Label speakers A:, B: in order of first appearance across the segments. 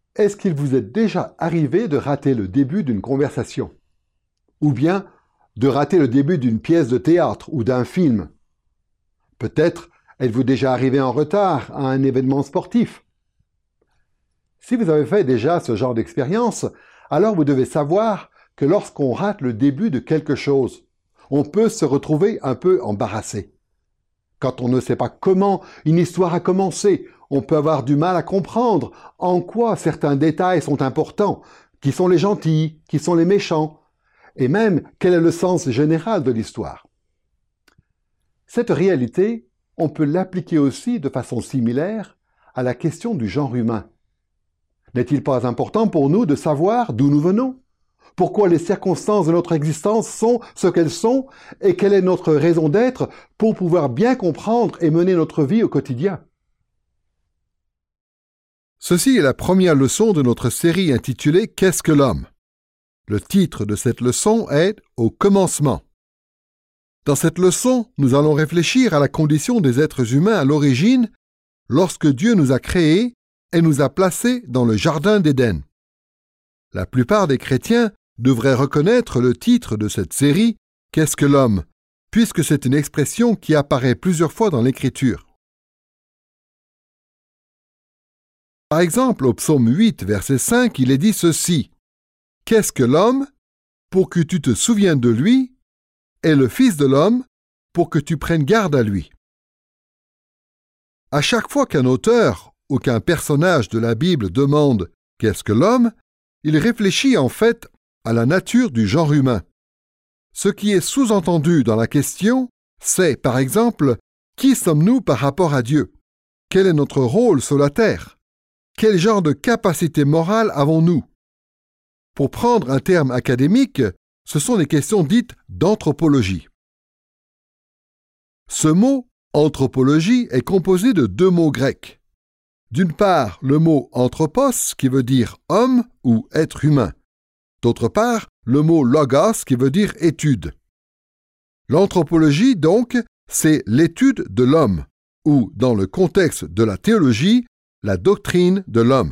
A: Est-ce qu'il vous est déjà arrivé de rater le début d'une conversation? Ou bien de rater le début d'une pièce de théâtre ou d'un film? Peut-être êtes-vous déjà arrivé en retard à un événement sportif? Si vous avez fait déjà ce genre d'expérience, alors vous devez savoir que lorsqu'on rate le début de quelque chose, on peut se retrouver un peu embarrassé. Quand on ne sait pas comment une histoire a commencé, on peut avoir du mal à comprendre en quoi certains détails sont importants, qui sont les gentils, qui sont les méchants, et même quel est le sens général de l'histoire. Cette réalité, on peut l'appliquer aussi de façon similaire à la question du genre humain. N'est-il pas important pour nous de savoir d'où nous venons? Pourquoi les circonstances de notre existence sont ce qu'elles sont et quelle est notre raison d'être pour pouvoir bien comprendre et mener notre vie au quotidien?
B: Ceci est la première leçon de notre série intitulée « Qu'est-ce que l'homme ?» Le titre de cette leçon est « Au commencement ». Dans cette leçon, nous allons réfléchir à la condition des êtres humains à l'origine lorsque Dieu nous a créés et nous a placés dans le jardin d'Éden. La plupart des chrétiens devraient reconnaître le titre de cette série « Qu'est-ce que l'homme ?» puisque c'est une expression qui apparaît plusieurs fois dans l'Écriture. Par exemple, au psaume 8, verset 5, il est dit ceci: « Qu'est-ce que l'homme, pour que tu te souviennes de lui, et le Fils de l'homme, pour que tu prennes garde à lui. » À chaque fois qu'un auteur ou qu'un personnage de la Bible demande « Qu'est-ce que l'homme ?» il réfléchit en fait à la nature du genre humain. Ce qui est sous-entendu dans la question, c'est, par exemple, qui sommes-nous par rapport à Dieu? Quel est notre rôle sur la terre? Quel genre de capacité morale avons-nous? Pour prendre un terme académique, ce sont des questions dites d'anthropologie. Ce mot « anthropologie » est composé de deux mots grecs. D'une part, le mot « anthropos » qui veut dire « homme » ou « être humain ». D'autre part, le mot « logos » qui veut dire « étude ». L'anthropologie, donc, c'est l'étude de l'homme, ou, dans le contexte de la théologie, la doctrine de l'homme.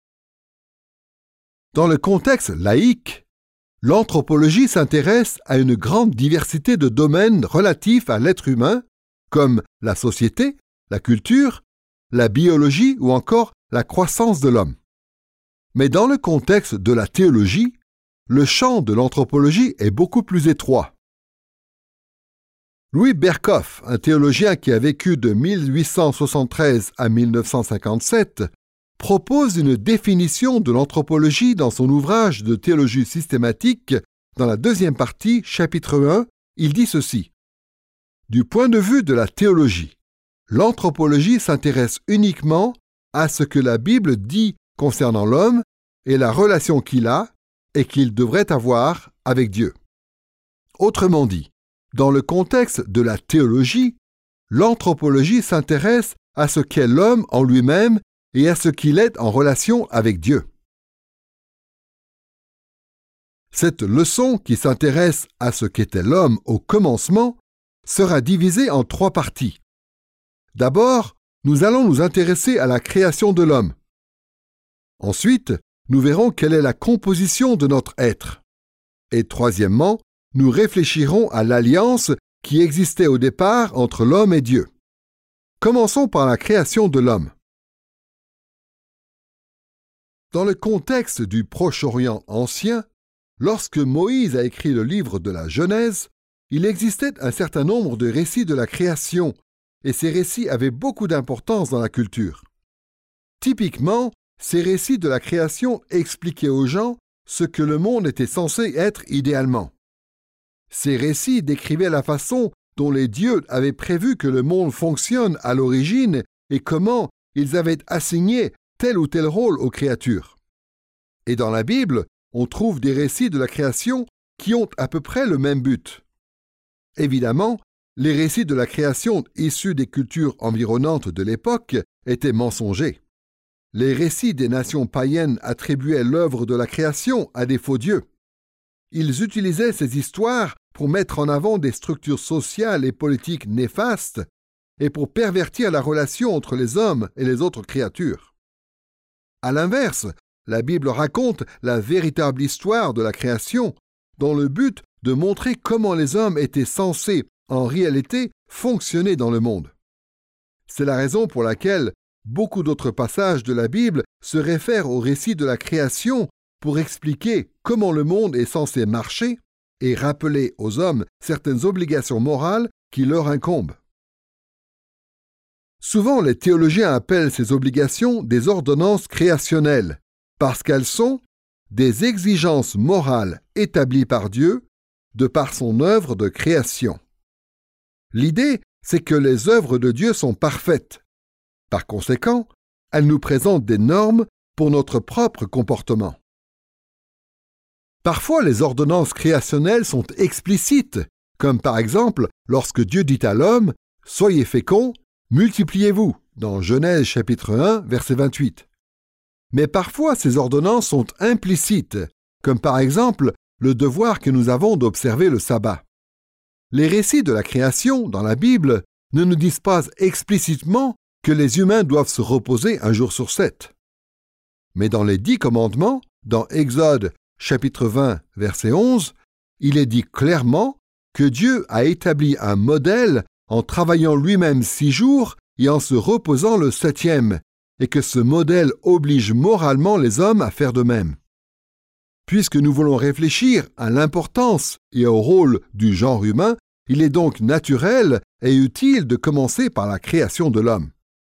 B: Dans le contexte laïque, l'anthropologie s'intéresse à une grande diversité de domaines relatifs à l'être humain, comme la société, la culture, la biologie ou encore la croissance de l'homme. Mais dans le contexte de la théologie, le champ de l'anthropologie est beaucoup plus étroit. Louis Berkhof, un théologien qui a vécu de 1873 à 1957, propose une définition de l'anthropologie dans son ouvrage de théologie systématique. Dans la deuxième partie, chapitre 1, il dit ceci: « Du point de vue de la théologie, l'anthropologie s'intéresse uniquement à ce que la Bible dit concernant l'homme et la relation qu'il a et qu'il devrait avoir avec Dieu. » Autrement dit, dans le contexte de la théologie, l'anthropologie s'intéresse à ce qu'est l'homme en lui-même et à ce qu'il est en relation avec Dieu. Cette leçon qui s'intéresse à ce qu'était l'homme au commencement sera divisée en trois parties. D'abord, nous allons nous intéresser à la création de l'homme. Ensuite, nous verrons quelle est la composition de notre être. Et troisièmement, nous réfléchirons à l'alliance qui existait au départ entre l'homme et Dieu. Commençons par la création de l'homme. Dans le contexte du Proche-Orient ancien, lorsque Moïse a écrit le livre de la Genèse, il existait un certain nombre de récits de la création, et ces récits avaient beaucoup d'importance dans la culture. Typiquement, ces récits de la création expliquaient aux gens ce que le monde était censé être idéalement. Ces récits décrivaient la façon dont les dieux avaient prévu que le monde fonctionne à l'origine et comment ils avaient assigné tel ou tel rôle aux créatures. Et dans la Bible, on trouve des récits de la création qui ont à peu près le même but. Évidemment, les récits de la création issus des cultures environnantes de l'époque étaient mensongers. Les récits des nations païennes attribuaient l'œuvre de la création à des faux dieux. Ils utilisaient ces histoires pour mettre en avant des structures sociales et politiques néfastes et pour pervertir la relation entre les hommes et les autres créatures. À l'inverse, la Bible raconte la véritable histoire de la création, dans le but de montrer comment les hommes étaient censés, en réalité, fonctionner dans le monde. C'est la raison pour laquelle beaucoup d'autres passages de la Bible se réfèrent au récit de la création pour expliquer comment le monde est censé marcher et rappeler aux hommes certaines obligations morales qui leur incombent. Souvent, les théologiens appellent ces obligations des ordonnances créationnelles, parce qu'elles sont des exigences morales établies par Dieu de par son œuvre de création. L'idée, c'est que les œuvres de Dieu sont parfaites. Par conséquent, elles nous présentent des normes pour notre propre comportement. Parfois, les ordonnances créationnelles sont explicites, comme par exemple lorsque Dieu dit à l'homme « Soyez féconds, multipliez-vous » dans Genèse chapitre 1, verset 28. Mais parfois, ces ordonnances sont implicites, comme par exemple le devoir que nous avons d'observer le sabbat. Les récits de la création dans la Bible ne nous disent pas explicitement que les humains doivent se reposer un jour sur 7. Mais dans les 10 commandements, dans Exode chapitre 20, verset 11, il est dit clairement que Dieu a établi un modèle en travaillant lui-même 6 jours et en se reposant le 7e, et que ce modèle oblige moralement les hommes à faire de même. Puisque nous voulons réfléchir à l'importance et au rôle du genre humain, il est donc naturel et utile de commencer par la création de l'homme.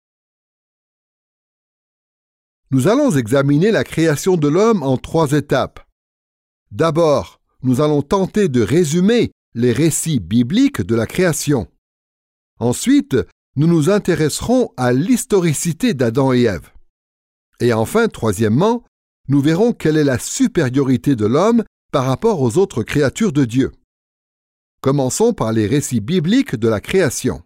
B: Nous allons examiner la création de l'homme en 3 étapes. D'abord, nous allons tenter de résumer les récits bibliques de la création. Ensuite, nous nous intéresserons à l'historicité d'Adam et Ève. Et enfin, troisièmement, nous verrons quelle est la supériorité de l'homme par rapport aux autres créatures de Dieu. Commençons par les récits bibliques de la création.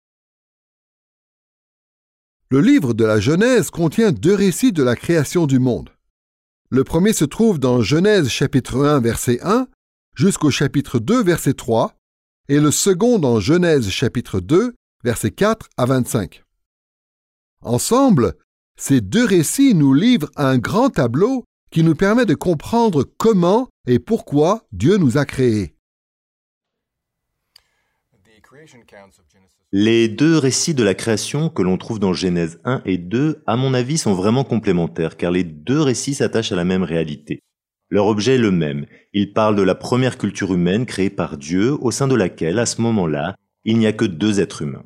B: Le livre de la Genèse contient 2 récits de la création du monde. Le premier se trouve dans Genèse chapitre 1, verset 1, jusqu'au chapitre 2, verset 3, et le second dans Genèse chapitre 2, versets 4 à 25. Ensemble, ces 2 récits nous livrent un grand tableau qui nous permet de comprendre comment et pourquoi Dieu nous a créés.
C: Les 2 récits de la création que l'on trouve dans Genèse 1 et 2, à mon avis, sont vraiment complémentaires, car les 2 récits s'attachent à la même réalité. Leur objet est le même. Ils parlent de la première culture humaine créée par Dieu, au sein de laquelle, à ce moment-là, il n'y a que 2 êtres humains.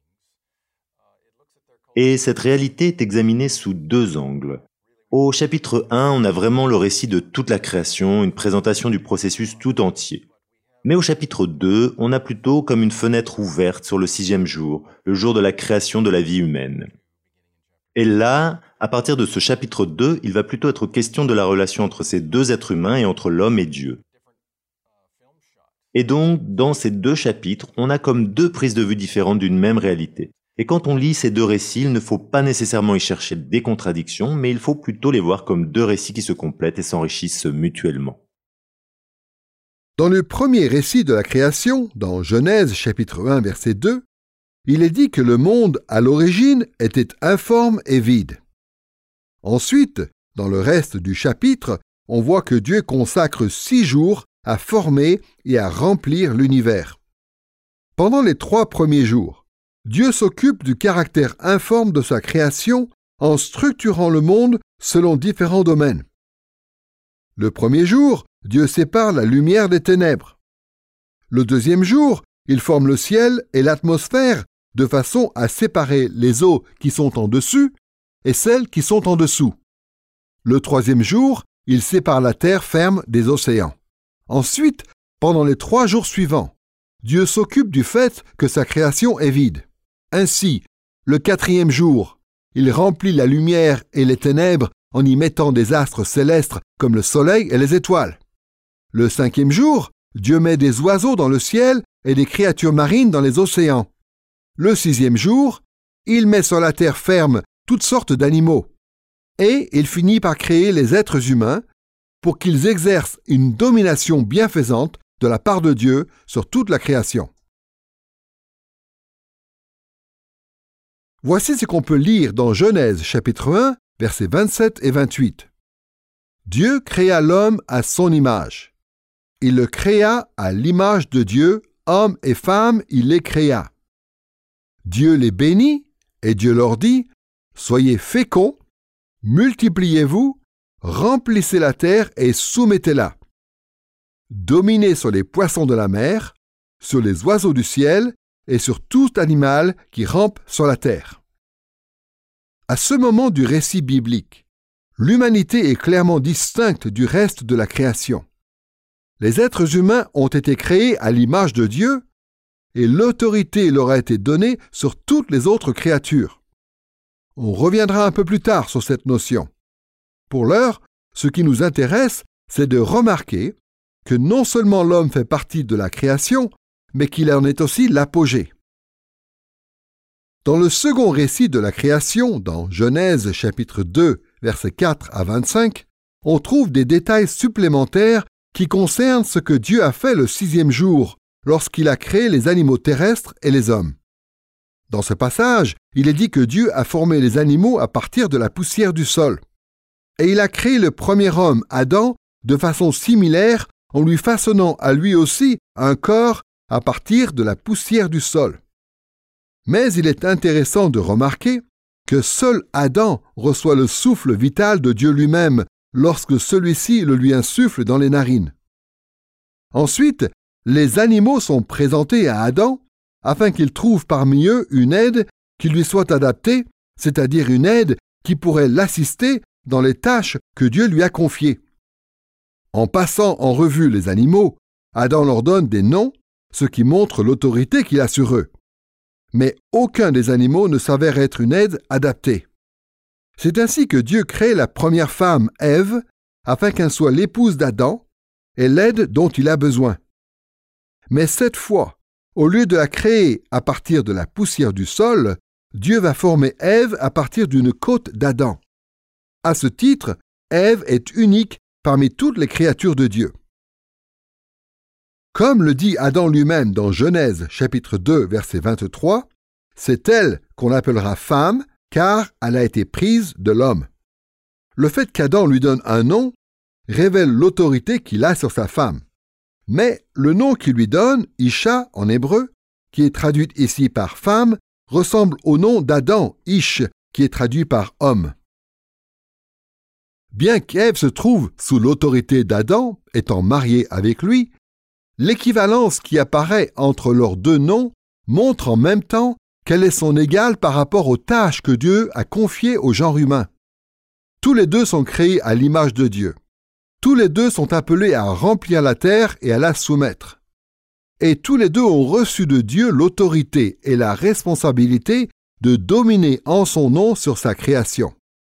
C: Et cette réalité est examinée sous 2 angles. Au chapitre 1, on a vraiment le récit de toute la création, une présentation du processus tout entier. Mais au chapitre 2, on a plutôt comme une fenêtre ouverte sur le 6e jour, le jour de la création de la vie humaine. Et là, à partir de ce chapitre 2, il va plutôt être question de la relation entre ces 2 êtres humains et entre l'homme et Dieu. Et donc, dans ces 2 chapitres, on a comme 2 prises de vue différentes d'une même réalité. Et quand on lit ces 2 récits, il ne faut pas nécessairement y chercher des contradictions, mais il faut plutôt les voir comme 2 récits qui se complètent et s'enrichissent mutuellement.
B: Dans le premier récit de la création, dans Genèse chapitre 1, verset 2, il est dit que le monde, à l'origine, était informe et vide. Ensuite, dans le reste du chapitre, on voit que Dieu consacre 6 jours à former et à remplir l'univers. Pendant les 3 premiers jours, Dieu s'occupe du caractère informe de sa création en structurant le monde selon différents domaines. Le premier jour, Dieu sépare la lumière des ténèbres. Le deuxième jour, il forme le ciel et l'atmosphère de façon à séparer les eaux qui sont en dessus et celles qui sont en dessous. Le troisième jour, il sépare la terre ferme des océans. Ensuite, pendant les 3 jours suivants, Dieu s'occupe du fait que sa création est vide. Ainsi, le 4e jour, il remplit la lumière et les ténèbres en y mettant des astres célestes comme le soleil et les étoiles. Le 5e jour, Dieu met des oiseaux dans le ciel et des créatures marines dans les océans. Le 6e jour, il met sur la terre ferme toutes sortes d'animaux. Et il finit par créer les êtres humains pour qu'ils exercent une domination bienfaisante de la part de Dieu sur toute la création. Voici ce qu'on peut lire dans Genèse chapitre 1, versets 27 et 28. Dieu créa l'homme à son image. Il le créa à l'image de Dieu, hommes et femmes, il les créa. Dieu les bénit et Dieu leur dit, « Soyez féconds, multipliez-vous, remplissez la terre et soumettez-la. Dominez sur les poissons de la mer, sur les oiseaux du ciel et sur tout animal qui rampe sur la terre. » À ce moment du récit biblique, l'humanité est clairement distincte du reste de la création. Les êtres humains ont été créés à l'image de Dieu et l'autorité leur a été donnée sur toutes les autres créatures. On reviendra un peu plus tard sur cette notion. Pour l'heure, ce qui nous intéresse, c'est de remarquer que non seulement l'homme fait partie de la création, mais qu'il en est aussi l'apogée. Dans le second récit de la création, dans Genèse chapitre 2, versets 4 à 25, on trouve des détails supplémentaires qui concernent ce que Dieu a fait le 6e jour, lorsqu'il a créé les animaux terrestres et les hommes. Dans ce passage, il est dit que Dieu a formé les animaux à partir de la poussière du sol. Et il a créé le premier homme, Adam, de façon similaire en lui façonnant à lui aussi un corps à partir de la poussière du sol. Mais il est intéressant de remarquer que seul Adam reçoit le souffle vital de Dieu lui-même lorsque celui-ci le lui insuffle dans les narines. Ensuite, les animaux sont présentés à Adam afin qu'il trouve parmi eux une aide qui lui soit adaptée, c'est-à-dire une aide qui pourrait l'assister dans les tâches que Dieu lui a confiées. En passant en revue les animaux, Adam leur donne des noms, ce qui montre l'autorité qu'il a sur eux. Mais aucun des animaux ne s'avère être une aide adaptée. C'est ainsi que Dieu crée la première femme, Ève, afin qu'elle soit l'épouse d'Adam et l'aide dont il a besoin. Mais cette fois, au lieu de la créer à partir de la poussière du sol, Dieu va former Ève à partir d'une côte d'Adam. À ce titre, Ève est unique parmi toutes les créatures de Dieu. Comme le dit Adam lui-même dans Genèse chapitre 2 verset 23, c'est elle qu'on appellera femme car elle a été prise de l'homme. Le fait qu'Adam lui donne un nom révèle l'autorité qu'il a sur sa femme. Mais le nom qu'il lui donne, Isha en hébreu, qui est traduit ici par femme, ressemble au nom d'Adam, Ish, qui est traduit par homme. Bien qu'Ève se trouve sous l'autorité d'Adam, étant mariée avec lui, l'équivalence qui apparaît entre leurs deux noms montre en même temps qu'elle est son égale par rapport aux tâches que Dieu a confiées au genre humain. Tous les deux sont créés à l'image de Dieu. Tous les deux sont appelés à remplir la terre et à la soumettre. Et tous les deux ont reçu de Dieu l'autorité et la responsabilité de dominer en son nom sur sa création.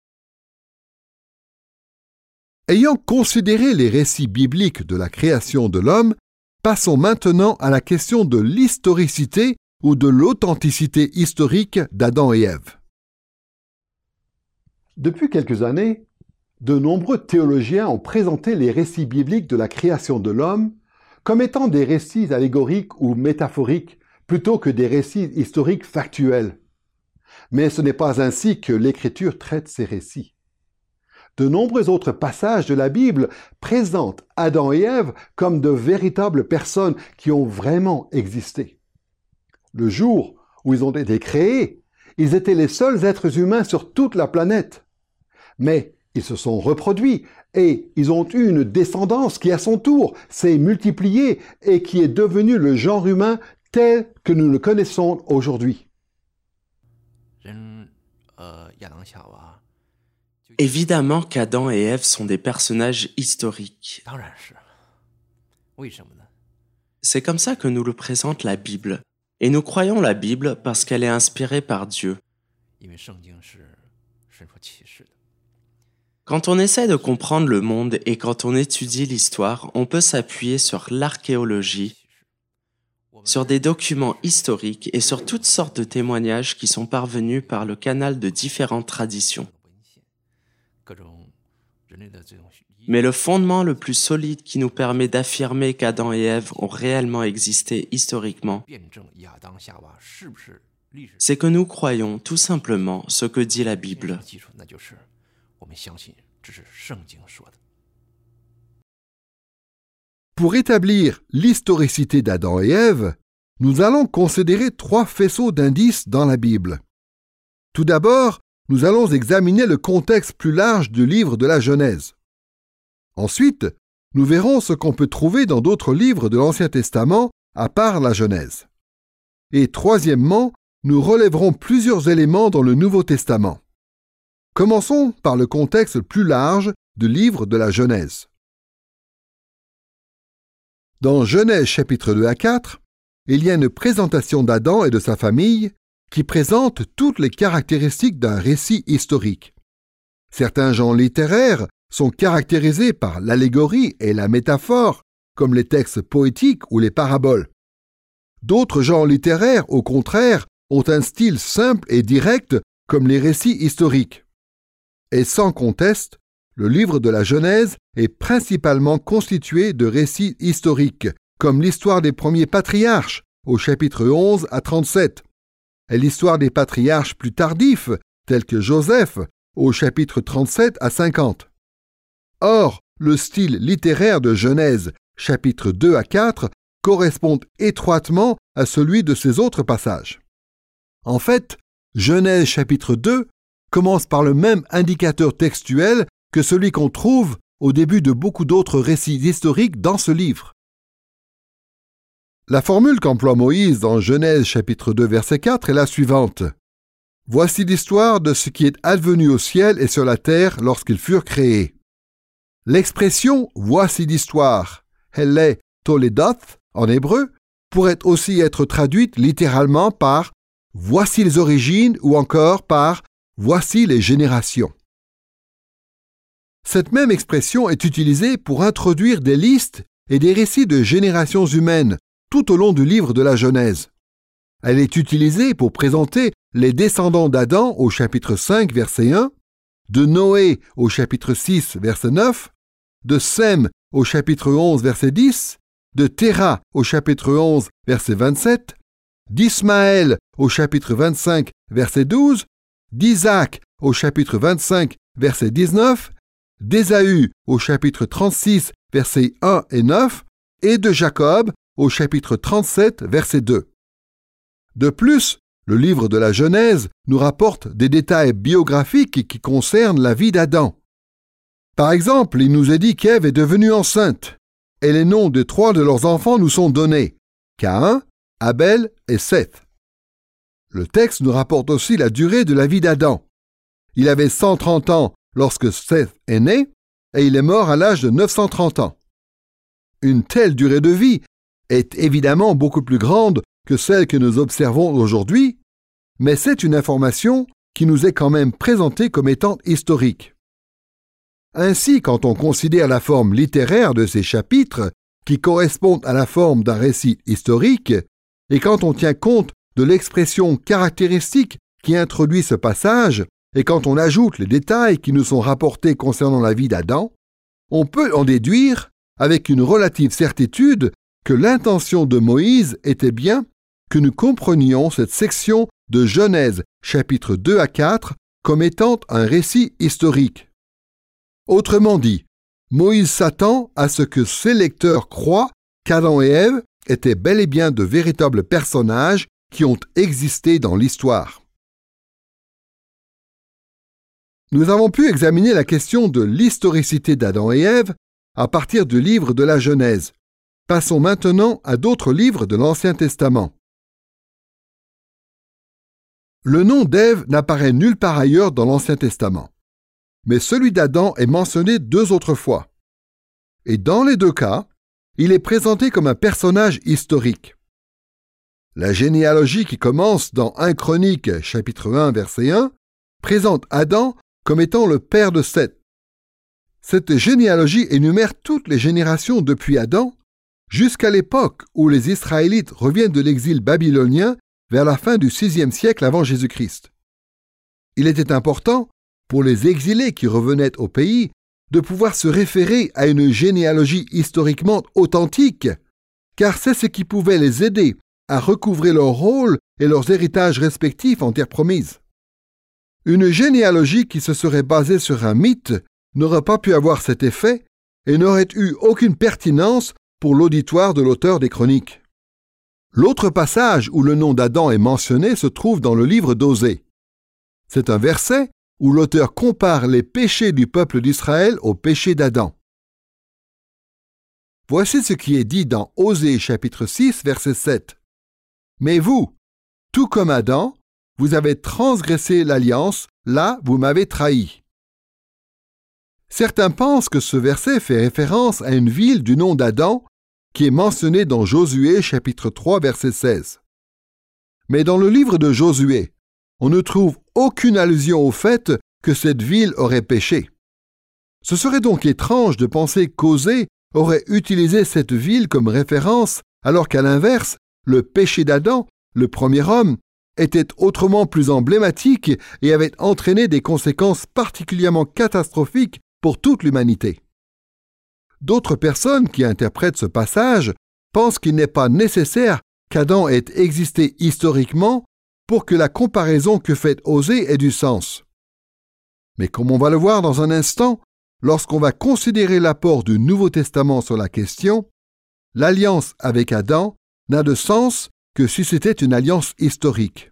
B: Ayant considéré les récits bibliques de la création de l'homme, passons maintenant à la question de l'historicité ou de l'authenticité historique d'Adam et Ève.
A: Depuis quelques années, de nombreux théologiens ont présenté les récits bibliques de la création de l'homme comme étant des récits allégoriques ou métaphoriques plutôt que des récits historiques factuels. Mais ce n'est pas ainsi que l'Écriture traite ces récits. De nombreux autres passages de la Bible présentent Adam et Ève comme de véritables personnes qui ont vraiment existé. Le jour où ils ont été créés, ils étaient les seuls êtres humains sur toute la planète. Mais ils se sont reproduits et ils ont eu une descendance qui, à son tour, s'est multipliée et qui est devenue le genre humain tel que nous le connaissons aujourd'hui.
D: Évidemment qu'Adam et Ève sont des personnages historiques. C'est comme ça que nous le présente la Bible. Et nous croyons la Bible parce qu'elle est inspirée par Dieu. Quand on essaie de comprendre le monde et quand on étudie l'histoire, on peut s'appuyer sur l'archéologie, sur des documents historiques et sur toutes sortes de témoignages qui sont parvenus par le canal de différentes traditions. Mais le fondement le plus solide qui nous permet d'affirmer qu'Adam et Ève ont réellement existé historiquement, c'est que nous croyons tout simplement ce que dit la Bible.
B: Pour établir l'historicité d'Adam et Ève, nous allons considérer 3 faisceaux d'indices dans la Bible. Tout d'abord, nous allons examiner le contexte plus large du livre de la Genèse. Ensuite, nous verrons ce qu'on peut trouver dans d'autres livres de l'Ancien Testament à part la Genèse. Et troisièmement, nous relèverons plusieurs éléments dans le Nouveau Testament. Commençons par le contexte plus large du livre de la Genèse. Dans Genèse chapitre 2 à 4, il y a une présentation d'Adam et de sa famille qui présente toutes les caractéristiques d'un récit historique. Certains genres littéraires sont caractérisés par l'allégorie et la métaphore, comme les textes poétiques ou les paraboles. D'autres genres littéraires, au contraire, ont un style simple et direct, comme les récits historiques. Et sans conteste, le livre de la Genèse est principalement constitué de récits historiques, comme l'histoire des premiers patriarches, au chapitre 11 à 37, et l'histoire des patriarches plus tardifs, tels que Joseph, au chapitre 37 à 50. Or, le style littéraire de Genèse, chapitre 2 à 4, correspond étroitement à celui de ces autres passages. En fait, Genèse chapitre 2 commence par le même indicateur textuel que celui qu'on trouve au début de beaucoup d'autres récits historiques dans ce livre. La formule qu'emploie Moïse dans Genèse chapitre 2 verset 4 est la suivante. « Voici l'histoire de ce qui est advenu au ciel et sur la terre lorsqu'ils furent créés. » L'expression « voici l'histoire » Helle Toledoth en hébreu pourrait aussi être traduite littéralement par « voici les origines » ou encore par « voici les générations ». Cette même expression est utilisée pour introduire des listes et des récits de générations humaines tout au long du livre de la Genèse. Elle est utilisée pour présenter les descendants d'Adam au chapitre 5, verset 1, de Noé au chapitre 6, verset 9, de Sem au chapitre 11, verset 10, de Téra au chapitre 11, verset 27, d'Ismaël au chapitre 25, verset 12, d'Isaac au chapitre 25, verset 19, d'Ésaü au chapitre 36, versets 1 et 9, et de Jacob au chapitre 37, verset 2. De plus, le livre de la Genèse nous rapporte des détails biographiques qui concernent la vie d'Adam. Par exemple, il nous est dit qu'Ève est devenue enceinte, et les noms de 3 de leurs enfants nous sont donnés, Caïn, Abel et Seth. Le texte nous rapporte aussi la durée de la vie d'Adam. Il avait 130 ans lorsque Seth est né, et il est mort à l'âge de 930 ans. Une telle durée de vie est évidemment beaucoup plus grande que celle que nous observons aujourd'hui, mais c'est une information qui nous est quand même présentée comme étant historique. Ainsi, quand on considère la forme littéraire de ces chapitres, qui correspondent à la forme d'un récit historique, et quand on tient compte de l'expression caractéristique qui introduit ce passage, et quand on ajoute les détails qui nous sont rapportés concernant la vie d'Adam, on peut en déduire, avec une relative certitude, que l'intention de Moïse était bien que nous comprenions cette section de Genèse chapitre 2 à 4 comme étant un récit historique. Autrement dit, Moïse s'attend à ce que ses lecteurs croient qu'Adam et Ève étaient bel et bien de véritables personnages qui ont existé dans l'histoire. Nous avons pu examiner la question de l'historicité d'Adam et Ève à partir du livre de la Genèse. Passons maintenant à d'autres livres de l'Ancien Testament. Le nom d'Ève n'apparaît nulle part ailleurs dans l'Ancien Testament, mais celui d'Adam est mentionné 2 autres fois. Et dans les 2 cas, il est présenté comme un personnage historique. La généalogie qui commence dans 1 Chronique, chapitre 1, verset 1, présente Adam comme étant le père de Seth. Cette généalogie énumère toutes les générations depuis Adam jusqu'à l'époque où les Israélites reviennent de l'exil babylonien vers la fin du VIe siècle avant Jésus-Christ. Il était important, pour les exilés qui revenaient au pays, de pouvoir se référer à une généalogie historiquement authentique, car c'est ce qui pouvait les aider à recouvrer leur rôle et leurs héritages respectifs en terre promise. Une généalogie qui se serait basée sur un mythe n'aurait pas pu avoir cet effet et n'aurait eu aucune pertinence pour l'auditoire de l'auteur des Chroniques. L'autre passage où le nom d'Adam est mentionné se trouve dans le livre d'Osée. C'est un verset où l'auteur compare les péchés du peuple d'Israël aux péchés d'Adam. Voici ce qui est dit dans Osée chapitre 6, verset 7. « Mais vous, tout comme Adam, vous avez transgressé l'alliance, là vous m'avez trahi. » Certains pensent que ce verset fait référence à une ville du nom d'Adam qui est mentionnée dans Josué chapitre 3, verset 16. Mais dans le livre de Josué, on ne trouve aucune allusion au fait que cette ville aurait péché. Ce serait donc étrange de penser qu'Osée aurait utilisé cette ville comme référence, alors qu'à l'inverse, le péché d'Adam, le premier homme, était autrement plus emblématique et avait entraîné des conséquences particulièrement catastrophiques pour toute l'humanité. D'autres personnes qui interprètent ce passage pensent qu'il n'est pas nécessaire qu'Adam ait existé historiquement pour que la comparaison que fait Osée ait du sens. Mais comme on va le voir dans un instant, lorsqu'on va considérer l'apport du Nouveau Testament sur la question, l'alliance avec Adam n'a de sens que si c'était une alliance historique.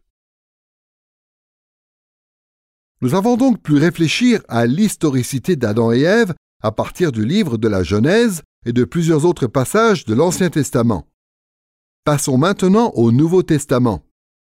B: Nous avons donc pu réfléchir à l'historicité d'Adam et Ève à partir du livre de la Genèse et de plusieurs autres passages de l'Ancien Testament. Passons maintenant au Nouveau Testament.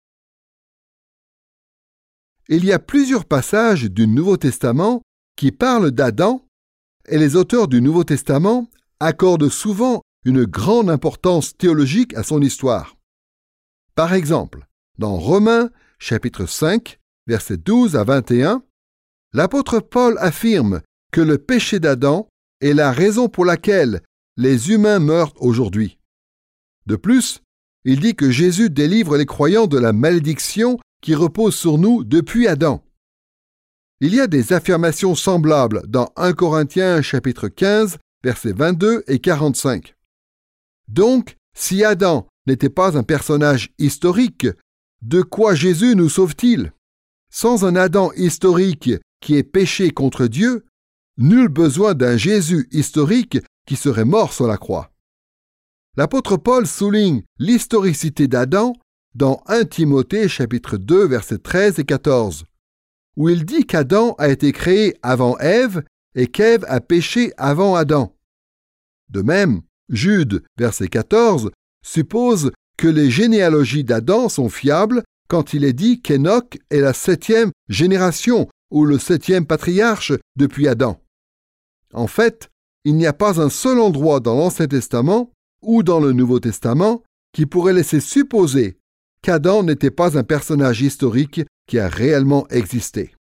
B: Il y a plusieurs passages du Nouveau Testament qui parlent d'Adam et les auteurs du Nouveau Testament accordent souvent une grande importance théologique à son histoire. Par exemple, dans Romains chapitre 5, versets 12 à 21, l'apôtre Paul affirme que le péché d'Adam est la raison pour laquelle les humains meurent aujourd'hui. De plus, il dit que Jésus délivre les croyants de la malédiction qui repose sur nous depuis Adam. Il y a des affirmations semblables dans 1 Corinthiens chapitre 15, versets 22 et 45. Donc, si Adam n'était pas un personnage historique, de quoi Jésus nous sauve-t-il? Sans un Adam historique qui ait péché contre Dieu, nul besoin d'un Jésus historique qui serait mort sur la croix. L'apôtre Paul souligne l'historicité d'Adam dans 1 Timothée chapitre 2 versets 13 et 14, où il dit qu'Adam a été créé avant Ève et qu'Ève a péché avant Adam. De même, Jude verset 14 suppose que les généalogies d'Adam sont fiables quand il est dit qu'Enoch est la 7e génération ou le 7e patriarche depuis Adam. En fait, il n'y a pas un seul endroit dans l'Ancien Testament ou dans le Nouveau Testament qui pourrait laisser supposer qu'Adam n'était pas un personnage historique qui a réellement existé.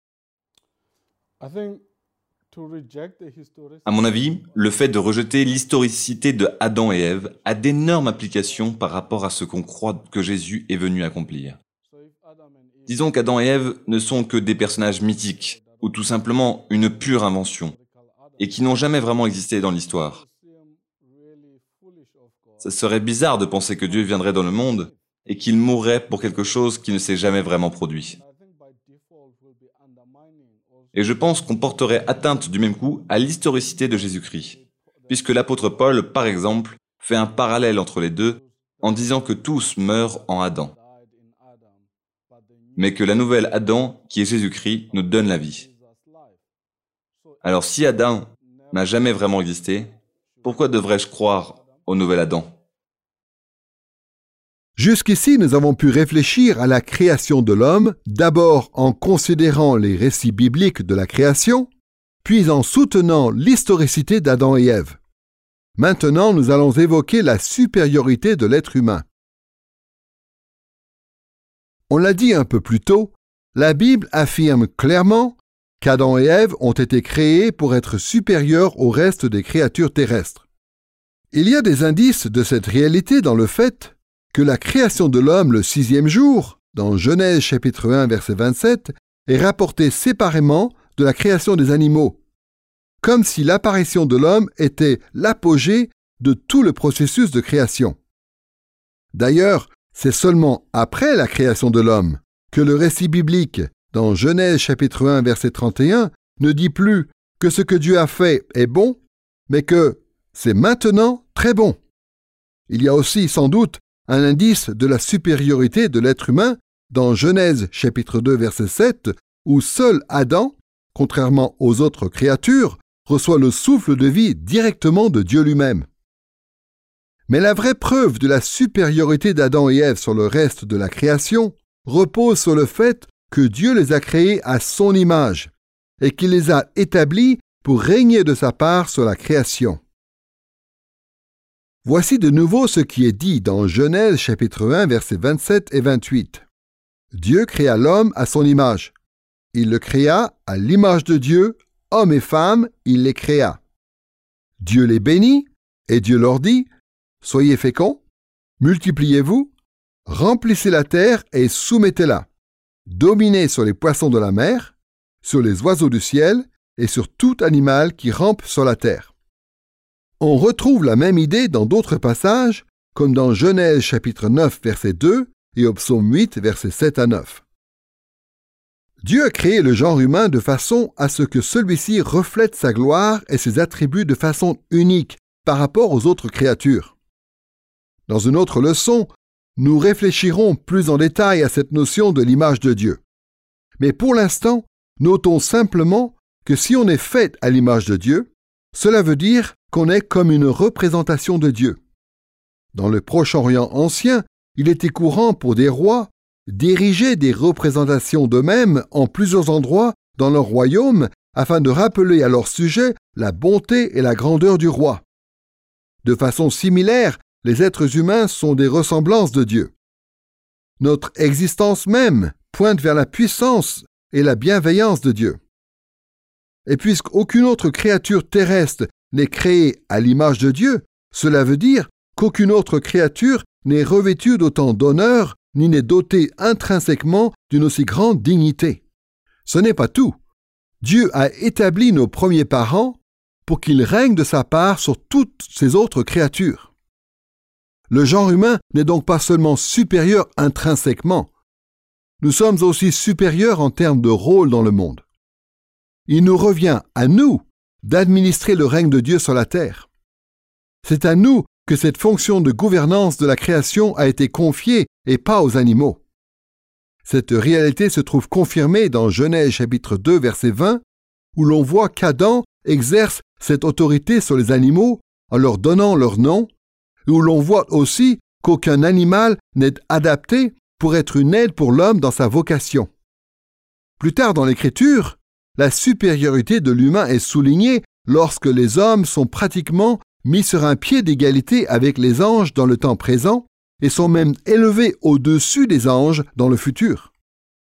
E: À mon avis, le fait de rejeter l'historicité de Adam et Ève a d'énormes implications par rapport à ce qu'on croit que Jésus est venu accomplir. Disons qu'Adam et Ève ne sont que des personnages mythiques, ou tout simplement une pure invention, et qui n'ont jamais vraiment existé dans l'histoire. Ça serait bizarre de penser que Dieu viendrait dans le monde et qu'il mourrait pour quelque chose qui ne s'est jamais vraiment produit. Et je pense qu'on porterait atteinte du même coup à l'historicité de Jésus-Christ, puisque l'apôtre Paul, par exemple, fait un parallèle entre les deux en disant que tous meurent en Adam, mais que la nouvelle Adam, qui est Jésus-Christ, nous donne la vie. Alors si Adam n'a jamais vraiment existé, pourquoi devrais-je croire au nouvel Adam ?
B: Jusqu'ici, nous avons pu réfléchir à la création de l'homme, d'abord en considérant les récits bibliques de la création, puis en soutenant l'historicité d'Adam et Ève. Maintenant, nous allons évoquer la supériorité de l'être humain. On l'a dit un peu plus tôt, la Bible affirme clairement qu'Adam et Ève ont été créés pour être supérieurs au reste des créatures terrestres. Il y a des indices de cette réalité dans le fait que la création de l'homme le 6e jour, dans Genèse chapitre 1 verset 27, est rapportée séparément de la création des animaux, comme si l'apparition de l'homme était l'apogée de tout le processus de création. D'ailleurs, c'est seulement après la création de l'homme que le récit biblique, dans Genèse chapitre 1 verset 31, ne dit plus que ce que Dieu a fait est bon, mais que c'est maintenant très bon. Il y a aussi sans doute un indice de la supériorité de l'être humain dans Genèse chapitre 2 verset 7, où seul Adam, contrairement aux autres créatures, reçoit le souffle de vie directement de Dieu lui-même. Mais la vraie preuve de la supériorité d'Adam et Ève sur le reste de la création repose sur le fait que Dieu les a créés à son image et qu'il les a établis pour régner de sa part sur la création. Voici de nouveau ce qui est dit dans Genèse chapitre 1 versets 27 et 28. Dieu créa l'homme à son image. Il le créa à l'image de Dieu, hommes et femmes, il les créa. Dieu les bénit, et Dieu leur dit, « Soyez féconds, multipliez-vous, remplissez la terre et soumettez-la. Dominez sur les poissons de la mer, sur les oiseaux du ciel et sur tout animal qui rampe sur la terre. » On retrouve la même idée dans d'autres passages, comme dans Genèse chapitre 9 verset 2 et au psaume 8 versets 7 à 9. Dieu a créé le genre humain de façon à ce que celui-ci reflète sa gloire et ses attributs de façon unique par rapport aux autres créatures. Dans une autre leçon, nous réfléchirons plus en détail à cette notion de l'image de Dieu. Mais pour l'instant, notons simplement que si on est fait à l'image de Dieu, cela veut dire qu'on est comme une représentation de Dieu. Dans le Proche-Orient ancien, il était courant pour des rois d'ériger des représentations d'eux-mêmes en plusieurs endroits dans leur royaume afin de rappeler à leur sujet la bonté et la grandeur du roi. De façon similaire, les êtres humains sont des ressemblances de Dieu. Notre existence même pointe vers la puissance et la bienveillance de Dieu. Et puisqu'aucune autre créature terrestre n'est créée à l'image de Dieu, cela veut dire qu'aucune autre créature n'est revêtue d'autant d'honneur ni n'est dotée intrinsèquement d'une aussi grande dignité. Ce n'est pas tout. Dieu a établi nos premiers parents pour qu'ils règnent de sa part sur toutes ces autres créatures. Le genre humain n'est donc pas seulement supérieur intrinsèquement. Nous sommes aussi supérieurs en termes de rôle dans le monde. Il nous revient à nous d'administrer le règne de Dieu sur la terre. C'est à nous que cette fonction de gouvernance de la création a été confiée et pas aux animaux. Cette réalité se trouve confirmée dans Genèse chapitre 2 verset 20, où l'on voit qu'Adam exerce cette autorité sur les animaux en leur donnant leur nom, et où l'on voit aussi qu'aucun animal n'est adapté pour être une aide pour l'homme dans sa vocation. Plus tard dans l'Écriture, la supériorité de l'humain est soulignée lorsque les hommes sont pratiquement mis sur un pied d'égalité avec les anges dans le temps présent et sont même élevés au-dessus des anges dans le futur.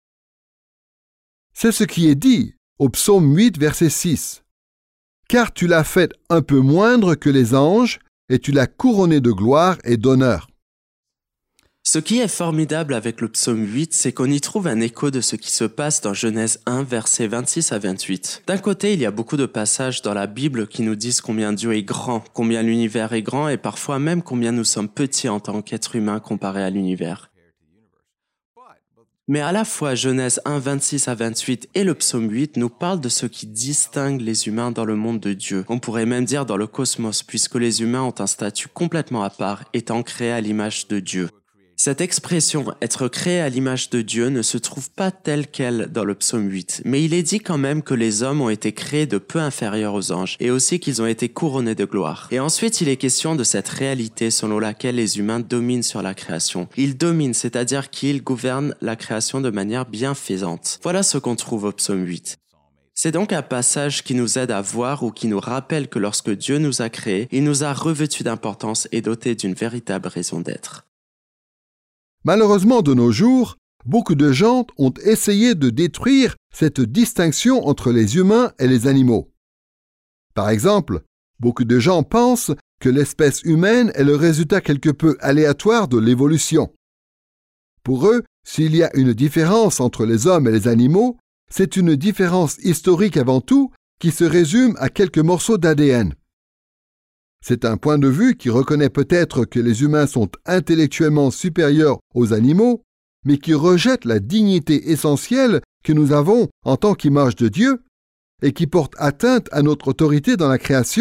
B: C'est ce qui est dit au psaume 8, verset 6. « Car tu l'as fait un peu moindre que les anges, et tu l'as couronné de gloire et d'honneur. »
D: Ce qui est formidable avec le psaume 8, c'est qu'on y trouve un écho de ce qui se passe dans Genèse 1, versets 26 à 28. D'un côté, il y a beaucoup de passages dans la Bible qui nous disent combien Dieu est grand, combien l'univers est grand et parfois même combien nous sommes petits en tant qu'êtres humains comparés à l'univers. Mais à la fois Genèse 1, 26 à 28 et le psaume 8 nous parlent de ce qui distingue les humains dans le monde de Dieu. On pourrait même dire dans le cosmos, puisque les humains ont un statut complètement à part, étant créés à l'image de Dieu. Cette expression « être créé à l'image de Dieu » ne se trouve pas telle qu'elle dans le psaume 8, mais il est dit quand même que les hommes ont été créés de peu inférieurs aux anges et aussi qu'ils ont été couronnés de gloire. Et ensuite, il est question de cette réalité selon laquelle les humains dominent sur la création. Ils dominent, c'est-à-dire qu'ils gouvernent la création de manière bienfaisante. Voilà ce qu'on trouve au psaume 8. C'est donc un passage qui nous aide à voir ou qui nous rappelle que lorsque Dieu nous a créés, il nous a revêtus d'importance et dotés d'une véritable raison d'être.
B: Malheureusement, de nos jours, beaucoup de gens ont essayé de détruire cette distinction entre les humains et les animaux. Par exemple, beaucoup de gens pensent que l'espèce humaine est le résultat quelque peu aléatoire de l'évolution. Pour eux, s'il y a une différence entre les hommes et les animaux, c'est une différence historique avant tout qui se résume à quelques morceaux d'ADN. C'est un point de vue qui reconnaît peut-être que les humains sont intellectuellement supérieurs aux animaux, mais qui rejette la dignité essentielle que nous avons en tant qu'image de Dieu et qui porte atteinte à notre autorité dans la création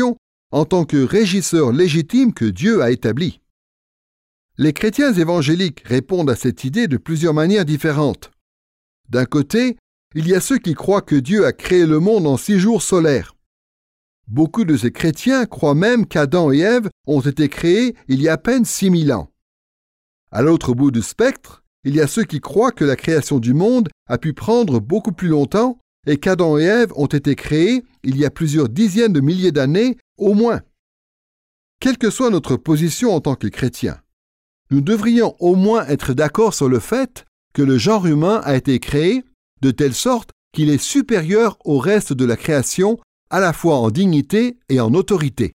B: en tant que régisseur légitime que Dieu a établi. Les chrétiens évangéliques répondent à cette idée de plusieurs manières différentes. D'un côté, il y a ceux qui croient que Dieu a créé le monde en 6 jours solaires. Beaucoup de ces chrétiens croient même qu'Adam et Ève ont été créés il y a à peine 6000 ans. À l'autre bout du spectre, il y a ceux qui croient que la création du monde a pu prendre beaucoup plus longtemps et qu'Adam et Ève ont été créés il y a plusieurs dizaines de milliers d'années au moins. Quelle que soit notre position en tant que chrétiens, nous devrions au moins être d'accord sur le fait que le genre humain a été créé de telle sorte qu'il est supérieur au reste de la création, à la fois en dignité et en autorité.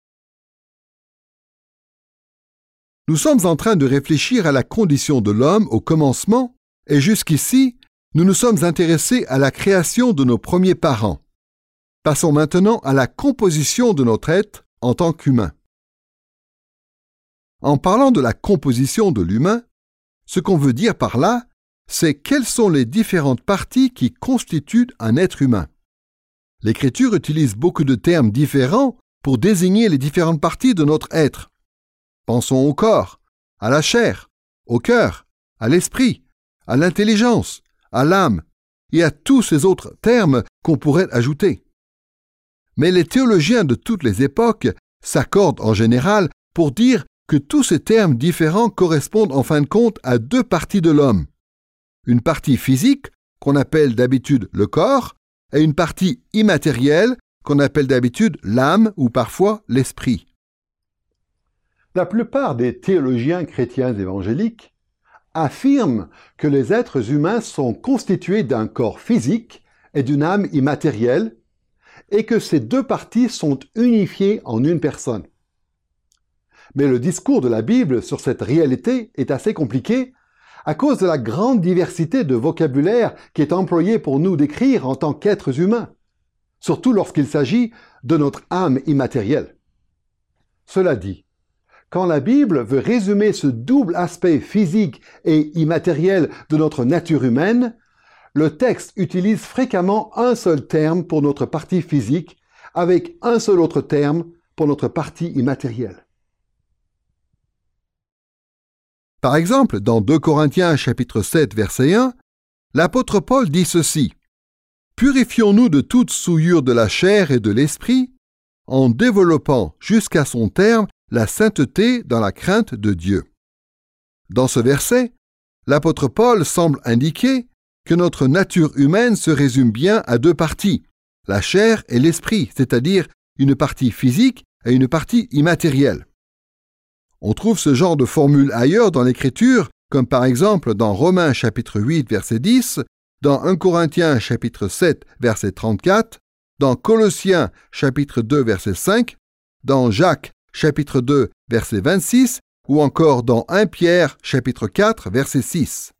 B: Nous sommes en train de réfléchir à la condition de l'homme au commencement, et jusqu'ici, nous nous sommes intéressés à la création de nos premiers parents. Passons maintenant à la composition de notre être en tant qu'humain. En parlant de la composition de l'humain, ce qu'on veut dire par là, c'est quelles sont les différentes parties qui constituent un être humain. L'Écriture utilise beaucoup de termes différents pour désigner les différentes parties de notre être. Pensons au corps, à la chair, au cœur, à l'esprit, à l'intelligence, à l'âme et à tous ces autres termes qu'on pourrait ajouter. Mais les théologiens de toutes les époques s'accordent en général pour dire que tous ces termes différents correspondent en fin de compte à 2 parties de l'homme. Une partie physique, qu'on appelle d'habitude le corps, et une partie immatérielle, qu'on appelle d'habitude l'âme ou parfois l'esprit.
A: La plupart des théologiens chrétiens évangéliques affirment que les êtres humains sont constitués d'un corps physique et d'une âme immatérielle, et que ces 2 parties sont unifiées en une personne. Mais le discours de la Bible sur cette réalité est assez compliqué à cause de la grande diversité de vocabulaire qui est employé pour nous décrire en tant qu'êtres humains, surtout lorsqu'il s'agit de notre âme immatérielle. Cela dit, quand la Bible veut résumer ce double aspect physique et immatériel de notre nature humaine, le texte utilise fréquemment un seul terme pour notre partie physique avec un seul autre terme pour notre partie immatérielle.
B: Par exemple, dans 2 Corinthiens chapitre 7 verset 1, l'apôtre Paul dit ceci: « Purifions-nous de toute souillure de la chair et de l'esprit, en développant jusqu'à son terme la sainteté dans la crainte de Dieu. » Dans ce verset, l'apôtre Paul semble indiquer que notre nature humaine se résume bien à 2 parties, la chair et l'esprit, c'est-à-dire une partie physique et une partie immatérielle. On trouve ce genre de formule ailleurs dans l'Écriture, comme par exemple dans Romains chapitre 8 verset 10, dans 1 Corinthiens chapitre 7 verset 34, dans Colossiens chapitre 2 verset 5, dans Jacques chapitre 2 verset 26 ou encore dans 1 Pierre chapitre 4 verset 6.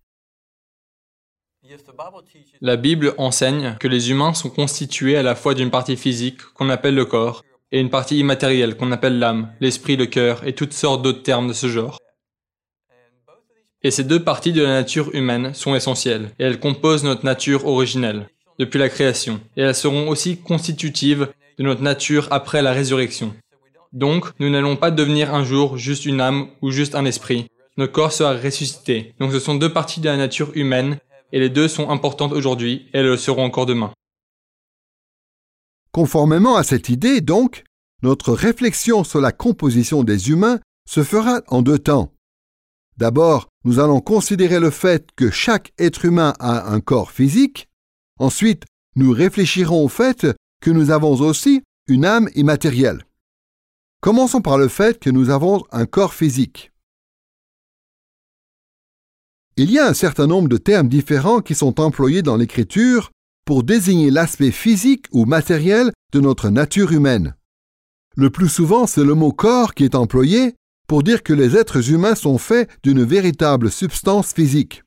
F: La Bible enseigne que les humains sont constitués à la fois d'une partie physique qu'on appelle le corps et une partie immatérielle qu'on appelle l'âme, l'esprit, le cœur et toutes sortes d'autres termes de ce genre. Et ces 2 parties de la nature humaine sont essentielles et elles composent notre nature originelle depuis la création et elles seront aussi constitutives de notre nature après la résurrection. Donc, nous n'allons pas devenir un jour juste une âme ou juste un esprit. Notre corps sera ressuscité. Donc ce sont 2 parties de la nature humaine et les 2 sont importantes aujourd'hui et elles le seront encore demain.
B: Conformément à cette idée, donc, notre réflexion sur la composition des humains se fera en 2 temps. D'abord, nous allons considérer le fait que chaque être humain a un corps physique. Ensuite, nous réfléchirons au fait que nous avons aussi une âme immatérielle. Commençons par le fait que nous avons un corps physique. Il y a un certain nombre de termes différents qui sont employés dans l'Écriture pour désigner l'aspect physique ou matériel de notre nature humaine. Le plus souvent, c'est le mot « corps » qui est employé pour dire que les êtres humains sont faits d'une véritable substance physique.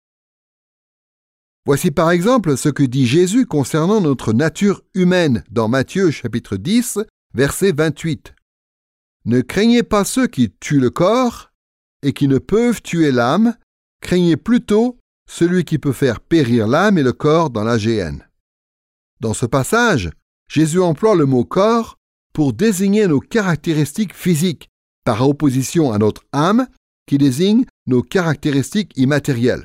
B: Voici par exemple ce que dit Jésus concernant notre nature humaine dans Matthieu chapitre 10, verset 28. « Ne craignez pas ceux qui tuent le corps et qui ne peuvent tuer l'âme, craignez plutôt celui qui peut faire périr l'âme et le corps dans la géhenne. » Dans ce passage, Jésus emploie le mot « corps » pour désigner nos caractéristiques physiques, par opposition à notre âme, qui désigne nos caractéristiques immatérielles.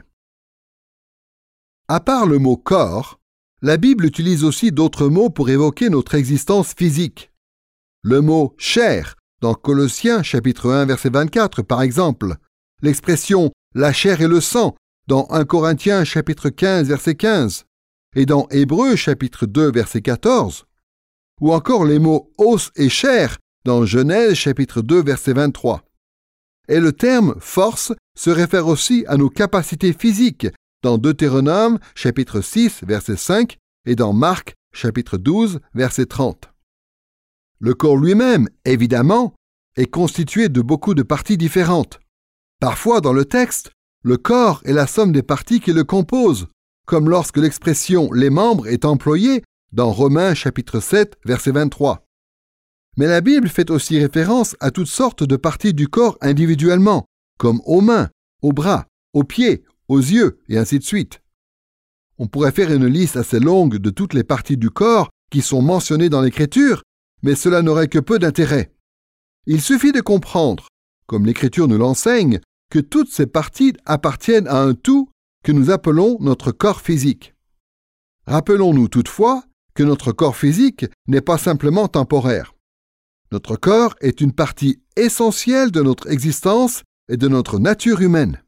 B: À part le mot corps, la Bible utilise aussi d'autres mots pour évoquer notre existence physique. Le mot chair, dans Colossiens chapitre 1 verset 24 par exemple, l'expression la chair et le sang, dans 1 Corinthiens chapitre 15 verset 15, et dans Hébreux chapitre 2 verset 14, ou encore les mots os et chair, dans Genèse chapitre 2 verset 23. Et le terme force se réfère aussi à nos capacités physiques, dans Deutéronome chapitre 6 verset 5 et dans Marc chapitre 12 verset 30. Le corps lui-même, évidemment, est constitué de beaucoup de parties différentes. Parfois, dans le texte, le corps est la somme des parties qui le composent, comme lorsque l'expression « les membres » est employée dans Romains chapitre 7 verset 23. Mais la Bible fait aussi référence à toutes sortes de parties du corps individuellement, comme aux mains, aux bras, aux pieds, aux yeux, et ainsi de suite. On pourrait faire une liste assez longue de toutes les parties du corps qui sont mentionnées dans l'Écriture, mais cela n'aurait que peu d'intérêt. Il suffit de comprendre, comme l'Écriture nous l'enseigne, que toutes ces parties appartiennent à un tout que nous appelons notre corps physique. Rappelons-nous toutefois que notre corps physique n'est pas simplement temporaire. Notre corps est une partie essentielle de notre existence et de notre nature humaine.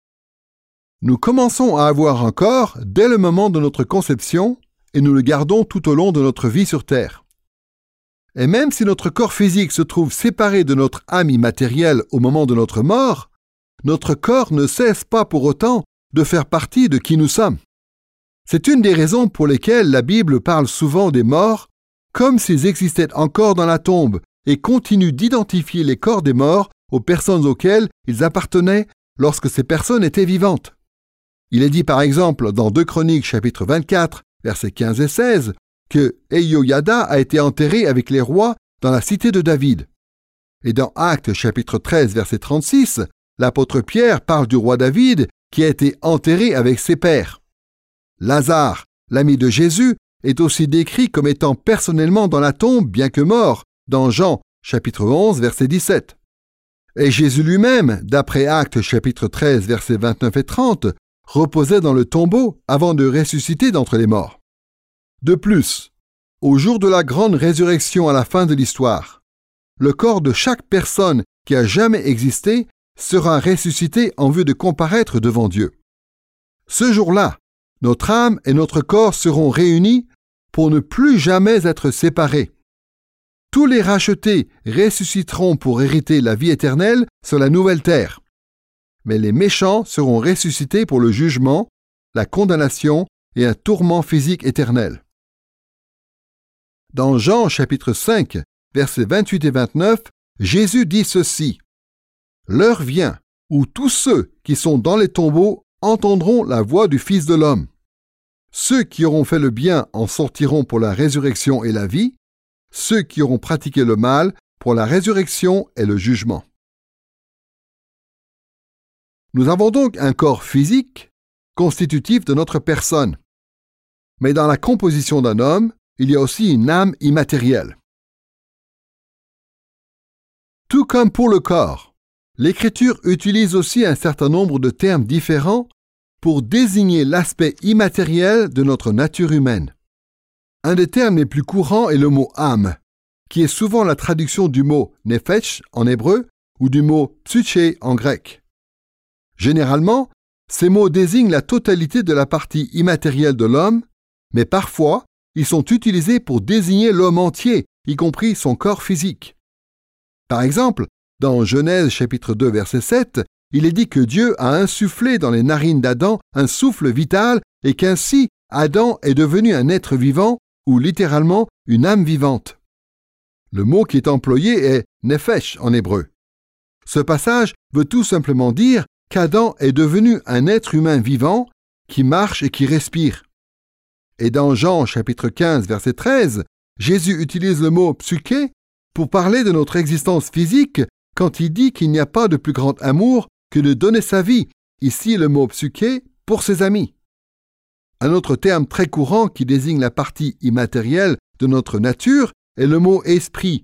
B: Nous commençons à avoir un corps dès le moment de notre conception et nous le gardons tout au long de notre vie sur Terre. Et même si notre corps physique se trouve séparé de notre âme immatérielle au moment de notre mort, notre corps ne cesse pas pour autant de faire partie de qui nous sommes. C'est une des raisons pour lesquelles la Bible parle souvent des morts comme s'ils existaient encore dans la tombe et continue d'identifier les corps des morts aux personnes auxquelles ils appartenaient lorsque ces personnes étaient vivantes. Il est dit par exemple dans 2 Chroniques chapitre 24, versets 15 et 16, que Eyoyada a été enterré avec les rois dans la cité de David. Et dans Actes chapitre 13, verset 36, l'apôtre Pierre parle du roi David qui a été enterré avec ses pères. Lazare, l'ami de Jésus, est aussi décrit comme étant personnellement dans la tombe, bien que mort, dans Jean chapitre 11, verset 17. Et Jésus lui-même, d'après Actes chapitre 13, versets 29 et 30, reposait dans le tombeau avant de ressusciter d'entre les morts. De plus, au jour de la grande résurrection à la fin de l'histoire, le corps de chaque personne qui a jamais existé sera ressuscité en vue de comparaître devant Dieu. Ce jour-là, notre âme et notre corps seront réunis pour ne plus jamais être séparés. Tous les rachetés ressusciteront pour hériter la vie éternelle sur la nouvelle terre. Mais les méchants seront ressuscités pour le jugement, la condamnation et un tourment physique éternel. Dans Jean chapitre 5, versets 28 et 29, Jésus dit ceci: « L'heure vient où tous ceux qui sont dans les tombeaux entendront la voix du Fils de l'homme. Ceux qui auront fait le bien en sortiront pour la résurrection et la vie, ceux qui auront pratiqué le mal pour la résurrection et le jugement. » Nous avons donc un corps physique constitutif de notre personne. Mais dans la composition d'un homme, il y a aussi une âme immatérielle. Tout comme pour le corps, l'Écriture utilise aussi un certain nombre de termes différents pour désigner l'aspect immatériel de notre nature humaine. Un des termes les plus courants est le mot âme, qui est souvent la traduction du mot nefesh en hébreu ou du mot psyché en grec. Généralement, ces mots désignent la totalité de la partie immatérielle de l'homme, mais parfois, ils sont utilisés pour désigner l'homme entier, y compris son corps physique. Par exemple, dans Genèse chapitre 2 verset 7, il est dit que Dieu a insufflé dans les narines d'Adam un souffle vital et qu'ainsi Adam est devenu un être vivant ou littéralement une âme vivante. Le mot qui est employé est nefesh en hébreu. Ce passage veut tout simplement dire qu'Adam est devenu un être humain vivant qui marche et qui respire. Et dans Jean chapitre 15 verset 13, Jésus utilise le mot psyché pour parler de notre existence physique quand il dit qu'il n'y a pas de plus grand amour que de donner sa vie, ici le mot psyché, pour ses amis. Un autre terme très courant qui désigne la partie immatérielle de notre nature est le mot esprit,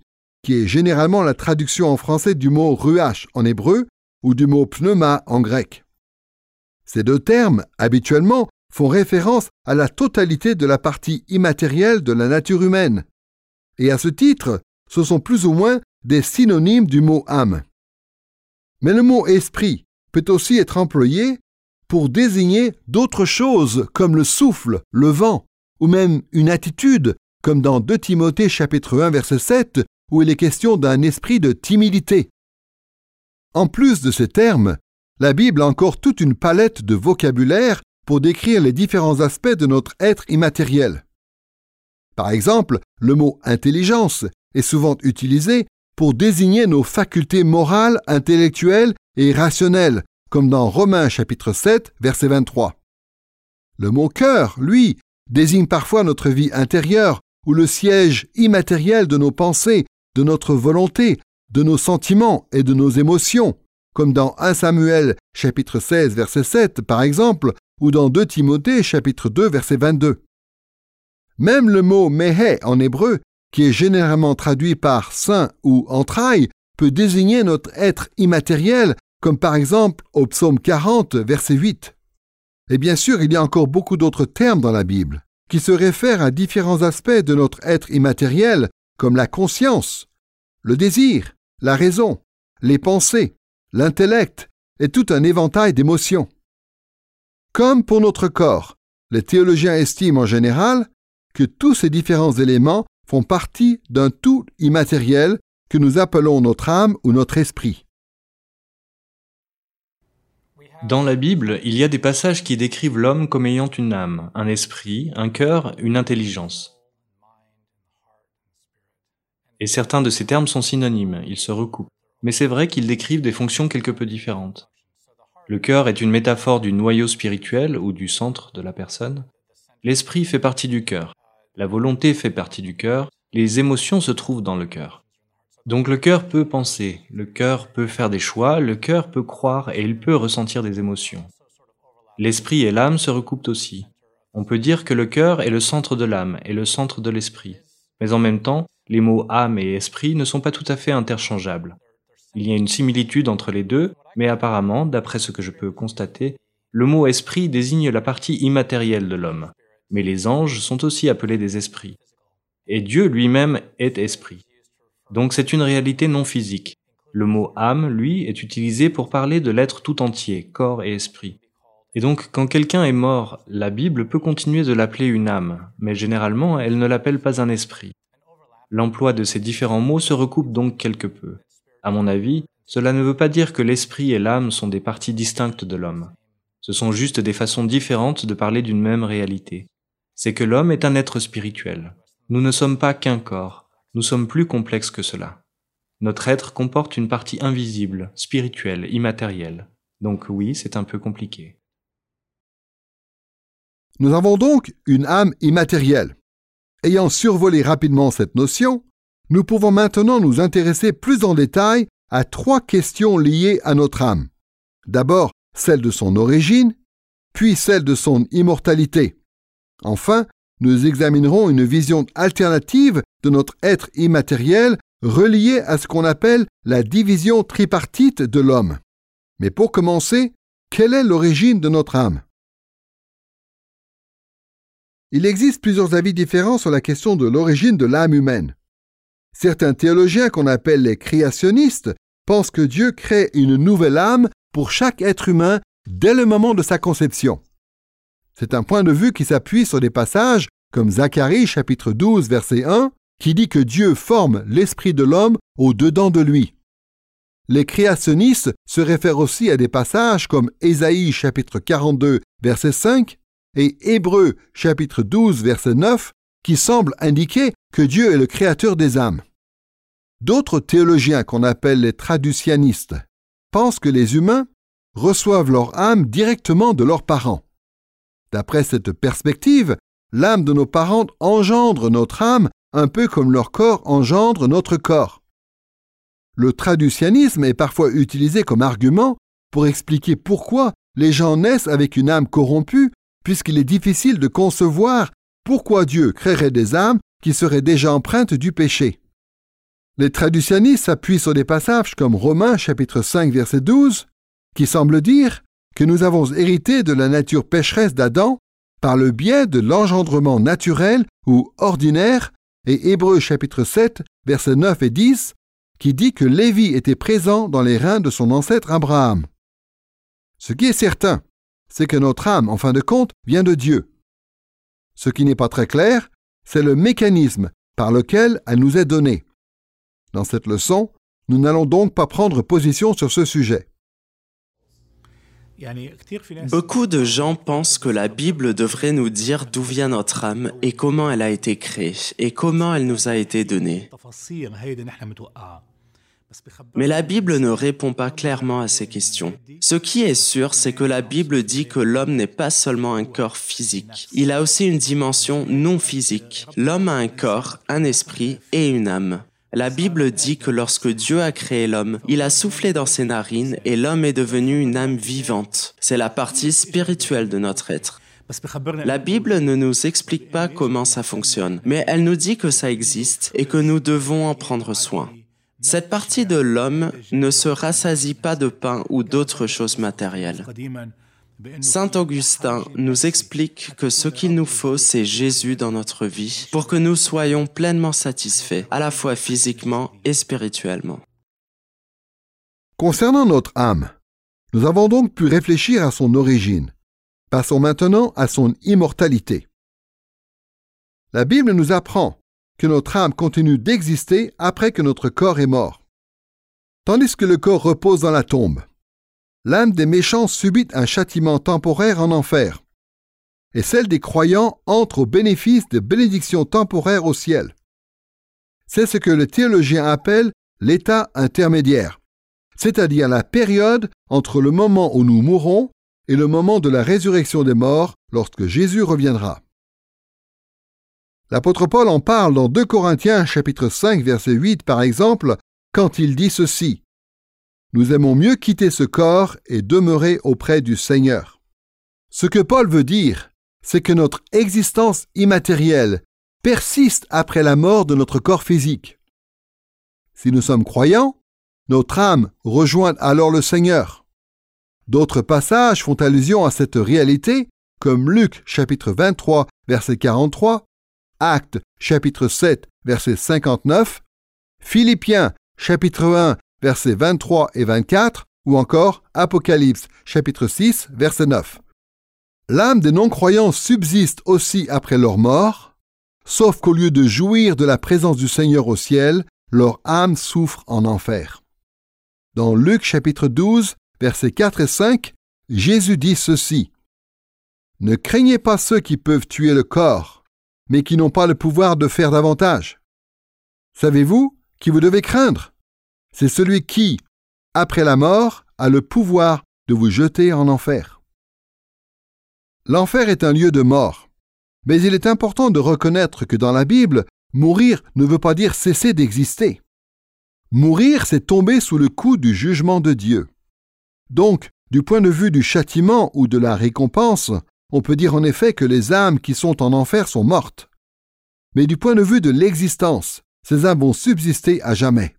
B: qui est généralement la traduction en français du mot ruach en hébreu ou du mot pneuma en grec. Ces deux termes, habituellement, font référence à la totalité de la partie immatérielle de la nature humaine. Et à ce titre, ce sont plus ou moins des synonymes du mot âme. Mais le mot esprit peut aussi être employé pour désigner d'autres choses comme le souffle, le vent, ou même une attitude, comme dans 2 Timothée chapitre 1 verset 7, où il est question d'un esprit de timidité. En plus de ces termes, la Bible a encore toute une palette de vocabulaire pour décrire les différents aspects de notre être immatériel. Par exemple, le mot intelligence est souvent utilisé pour désigner nos facultés morales, intellectuelles et rationnelles, comme dans Romains chapitre 7, verset 23. Le mot cœur, lui, désigne parfois notre vie intérieure ou le siège immatériel de nos pensées, de notre volonté, de nos sentiments et de nos émotions, comme dans 1 Samuel chapitre 16, verset 7, par exemple, ou dans 2 Timothée chapitre 2, verset 22. Même le mot méhé en hébreu, qui est généralement traduit par sein ou entrailles, peut désigner notre être immatériel, comme par exemple au psaume 40, verset 8. Et bien sûr, il y a encore beaucoup d'autres termes dans la Bible, qui se réfèrent à différents aspects de notre être immatériel, comme la conscience, le désir, la raison, les pensées, l'intellect et tout un éventail d'émotions. Comme pour notre corps, les théologiens estiment en général que tous ces différents éléments font partie d'un tout immatériel que nous appelons notre âme ou notre esprit.
F: Dans la Bible, il y a des passages qui décrivent l'homme comme ayant une âme, un esprit, un cœur, une intelligence. Et certains de ces termes sont synonymes, ils se recoupent. Mais c'est vrai qu'ils décrivent des fonctions quelque peu différentes. Le cœur est une métaphore du noyau spirituel ou du centre de la personne. L'esprit fait partie du cœur. La volonté fait partie du cœur. Les émotions se trouvent dans le cœur. Donc le cœur peut penser, le cœur peut faire des choix, le cœur peut croire et il peut ressentir des émotions. L'esprit et l'âme se recoupent aussi. On peut dire que le cœur est le centre de l'âme et le centre de l'esprit. Mais en même temps, les mots âme et esprit ne sont pas tout à fait interchangeables. Il y a une similitude entre les deux, mais apparemment, d'après ce que je peux constater, le mot esprit désigne la partie immatérielle de l'homme. Mais les anges sont aussi appelés des esprits. Et Dieu lui-même est esprit. Donc c'est une réalité non physique. Le mot âme, lui, est utilisé pour parler de l'être tout entier, corps et esprit. Et donc, quand quelqu'un est mort, la Bible peut continuer de l'appeler une âme, mais généralement, elle ne l'appelle pas un esprit. L'emploi de ces différents mots se recoupe donc quelque peu. À mon avis, cela ne veut pas dire que l'esprit et l'âme sont des parties distinctes de l'homme. Ce sont juste des façons différentes de parler d'une même réalité. C'est que l'homme est un être spirituel. Nous ne sommes pas qu'un corps, nous sommes plus complexes que cela. Notre être comporte une partie invisible, spirituelle, immatérielle. Donc oui, c'est un peu compliqué.
B: Nous avons donc une âme immatérielle. Ayant survolé rapidement cette notion, nous pouvons maintenant nous intéresser plus en détail à 3 questions liées à notre âme. D'abord, celle de son origine, puis celle de son immortalité. Enfin, nous examinerons une vision alternative de notre être immatériel reliée à ce qu'on appelle la division tripartite de l'homme. Mais pour commencer, quelle est l'origine de notre âme? Il existe plusieurs avis différents sur la question de l'origine de l'âme humaine. Certains théologiens qu'on appelle les créationnistes pensent que Dieu crée une nouvelle âme pour chaque être humain dès le moment de sa conception. C'est un point de vue qui s'appuie sur des passages comme Zacharie chapitre 12 verset 1 qui dit que Dieu forme l'esprit de l'homme au-dedans de lui. Les créationnistes se réfèrent aussi à des passages comme Ésaïe chapitre 42 verset 5 et Hébreux chapitre 12 verset 9 qui semblent indiquer que Dieu est le créateur des âmes. D'autres théologiens qu'on appelle les traducianistes pensent que les humains reçoivent leur âme directement de leurs parents. D'après cette perspective, l'âme de nos parents engendre notre âme un peu comme leur corps engendre notre corps. Le traducianisme est parfois utilisé comme argument pour expliquer pourquoi les gens naissent avec une âme corrompue, puisqu'il est difficile de concevoir pourquoi Dieu créerait des âmes qui seraient déjà empreintes du péché. Les traducionnistes s'appuient sur des passages comme Romains chapitre 5 verset 12, qui semblent dire que nous avons hérité de la nature pécheresse d'Adam par le biais de l'engendrement naturel ou ordinaire, et Hébreux chapitre 7 versets 9 et 10, qui dit que Lévi était présent dans les reins de son ancêtre Abraham. Ce qui est certain, c'est que notre âme, en fin de compte, vient de Dieu. Ce qui n'est pas très clair, c'est le mécanisme par lequel elle nous est donnée. Dans cette leçon, nous n'allons donc pas prendre position sur ce sujet.
D: Beaucoup de gens pensent que la Bible devrait nous dire d'où vient notre âme et comment elle a été créée et comment elle nous a été donnée. Mais la Bible ne répond pas clairement à ces questions. Ce qui est sûr, c'est que la Bible dit que l'homme n'est pas seulement un corps physique. Il a aussi une dimension non physique. L'homme a un corps, un esprit et une âme. La Bible dit que lorsque Dieu a créé l'homme, il a soufflé dans ses narines et l'homme est devenu une âme vivante. C'est la partie spirituelle de notre être. La Bible ne nous explique pas comment ça fonctionne, mais elle nous dit que ça existe et que nous devons en prendre soin. Cette partie de l'homme ne se rassasie pas de pain ou d'autres choses matérielles. Saint Augustin nous explique que ce qu'il nous faut, c'est Jésus dans notre vie pour que nous soyons pleinement satisfaits, à la fois physiquement et spirituellement.
B: Concernant notre âme, nous avons donc pu réfléchir à son origine. Passons maintenant à son immortalité. La Bible nous apprend que notre âme continue d'exister après que notre corps est mort. Tandis que le corps repose dans la tombe, l'âme des méchants subit un châtiment temporaire en enfer, et celle des croyants entre au bénéfice de bénédictions temporaires au ciel. C'est ce que le théologien appelle l'état intermédiaire, c'est-à-dire la période entre le moment où nous mourrons et le moment de la résurrection des morts lorsque Jésus reviendra. L'apôtre Paul en parle dans 2 Corinthiens chapitre 5 verset 8 par exemple, quand il dit ceci: « Nous aimons mieux quitter ce corps et demeurer auprès du Seigneur. » Ce que Paul veut dire, c'est que notre existence immatérielle persiste après la mort de notre corps physique. Si nous sommes croyants, notre âme rejoint alors le Seigneur. D'autres passages font allusion à cette réalité, comme Luc chapitre 23 verset 43, Actes chapitre 7 verset 59, Philippiens chapitre 1 versets 23 et 24, ou encore Apocalypse chapitre 6 verset 9. L'âme des non-croyants subsiste aussi après leur mort, sauf qu'au lieu de jouir de la présence du Seigneur au ciel, leur âme souffre en enfer. Dans Luc chapitre 12, versets 4 et 5, Jésus dit ceci: « Ne craignez pas ceux qui peuvent tuer le corps, mais qui n'ont pas le pouvoir de faire davantage. Savez-vous qui vous devez craindre? C'est celui qui, après la mort, a le pouvoir de vous jeter en enfer. » L'enfer est un lieu de mort, mais il est important de reconnaître que dans la Bible, mourir ne veut pas dire cesser d'exister. Mourir, c'est tomber sous le coup du jugement de Dieu. Donc, du point de vue du châtiment ou de la récompense, on peut dire en effet que les âmes qui sont en enfer sont mortes. Mais du point de vue de l'existence, ces âmes vont subsister à jamais.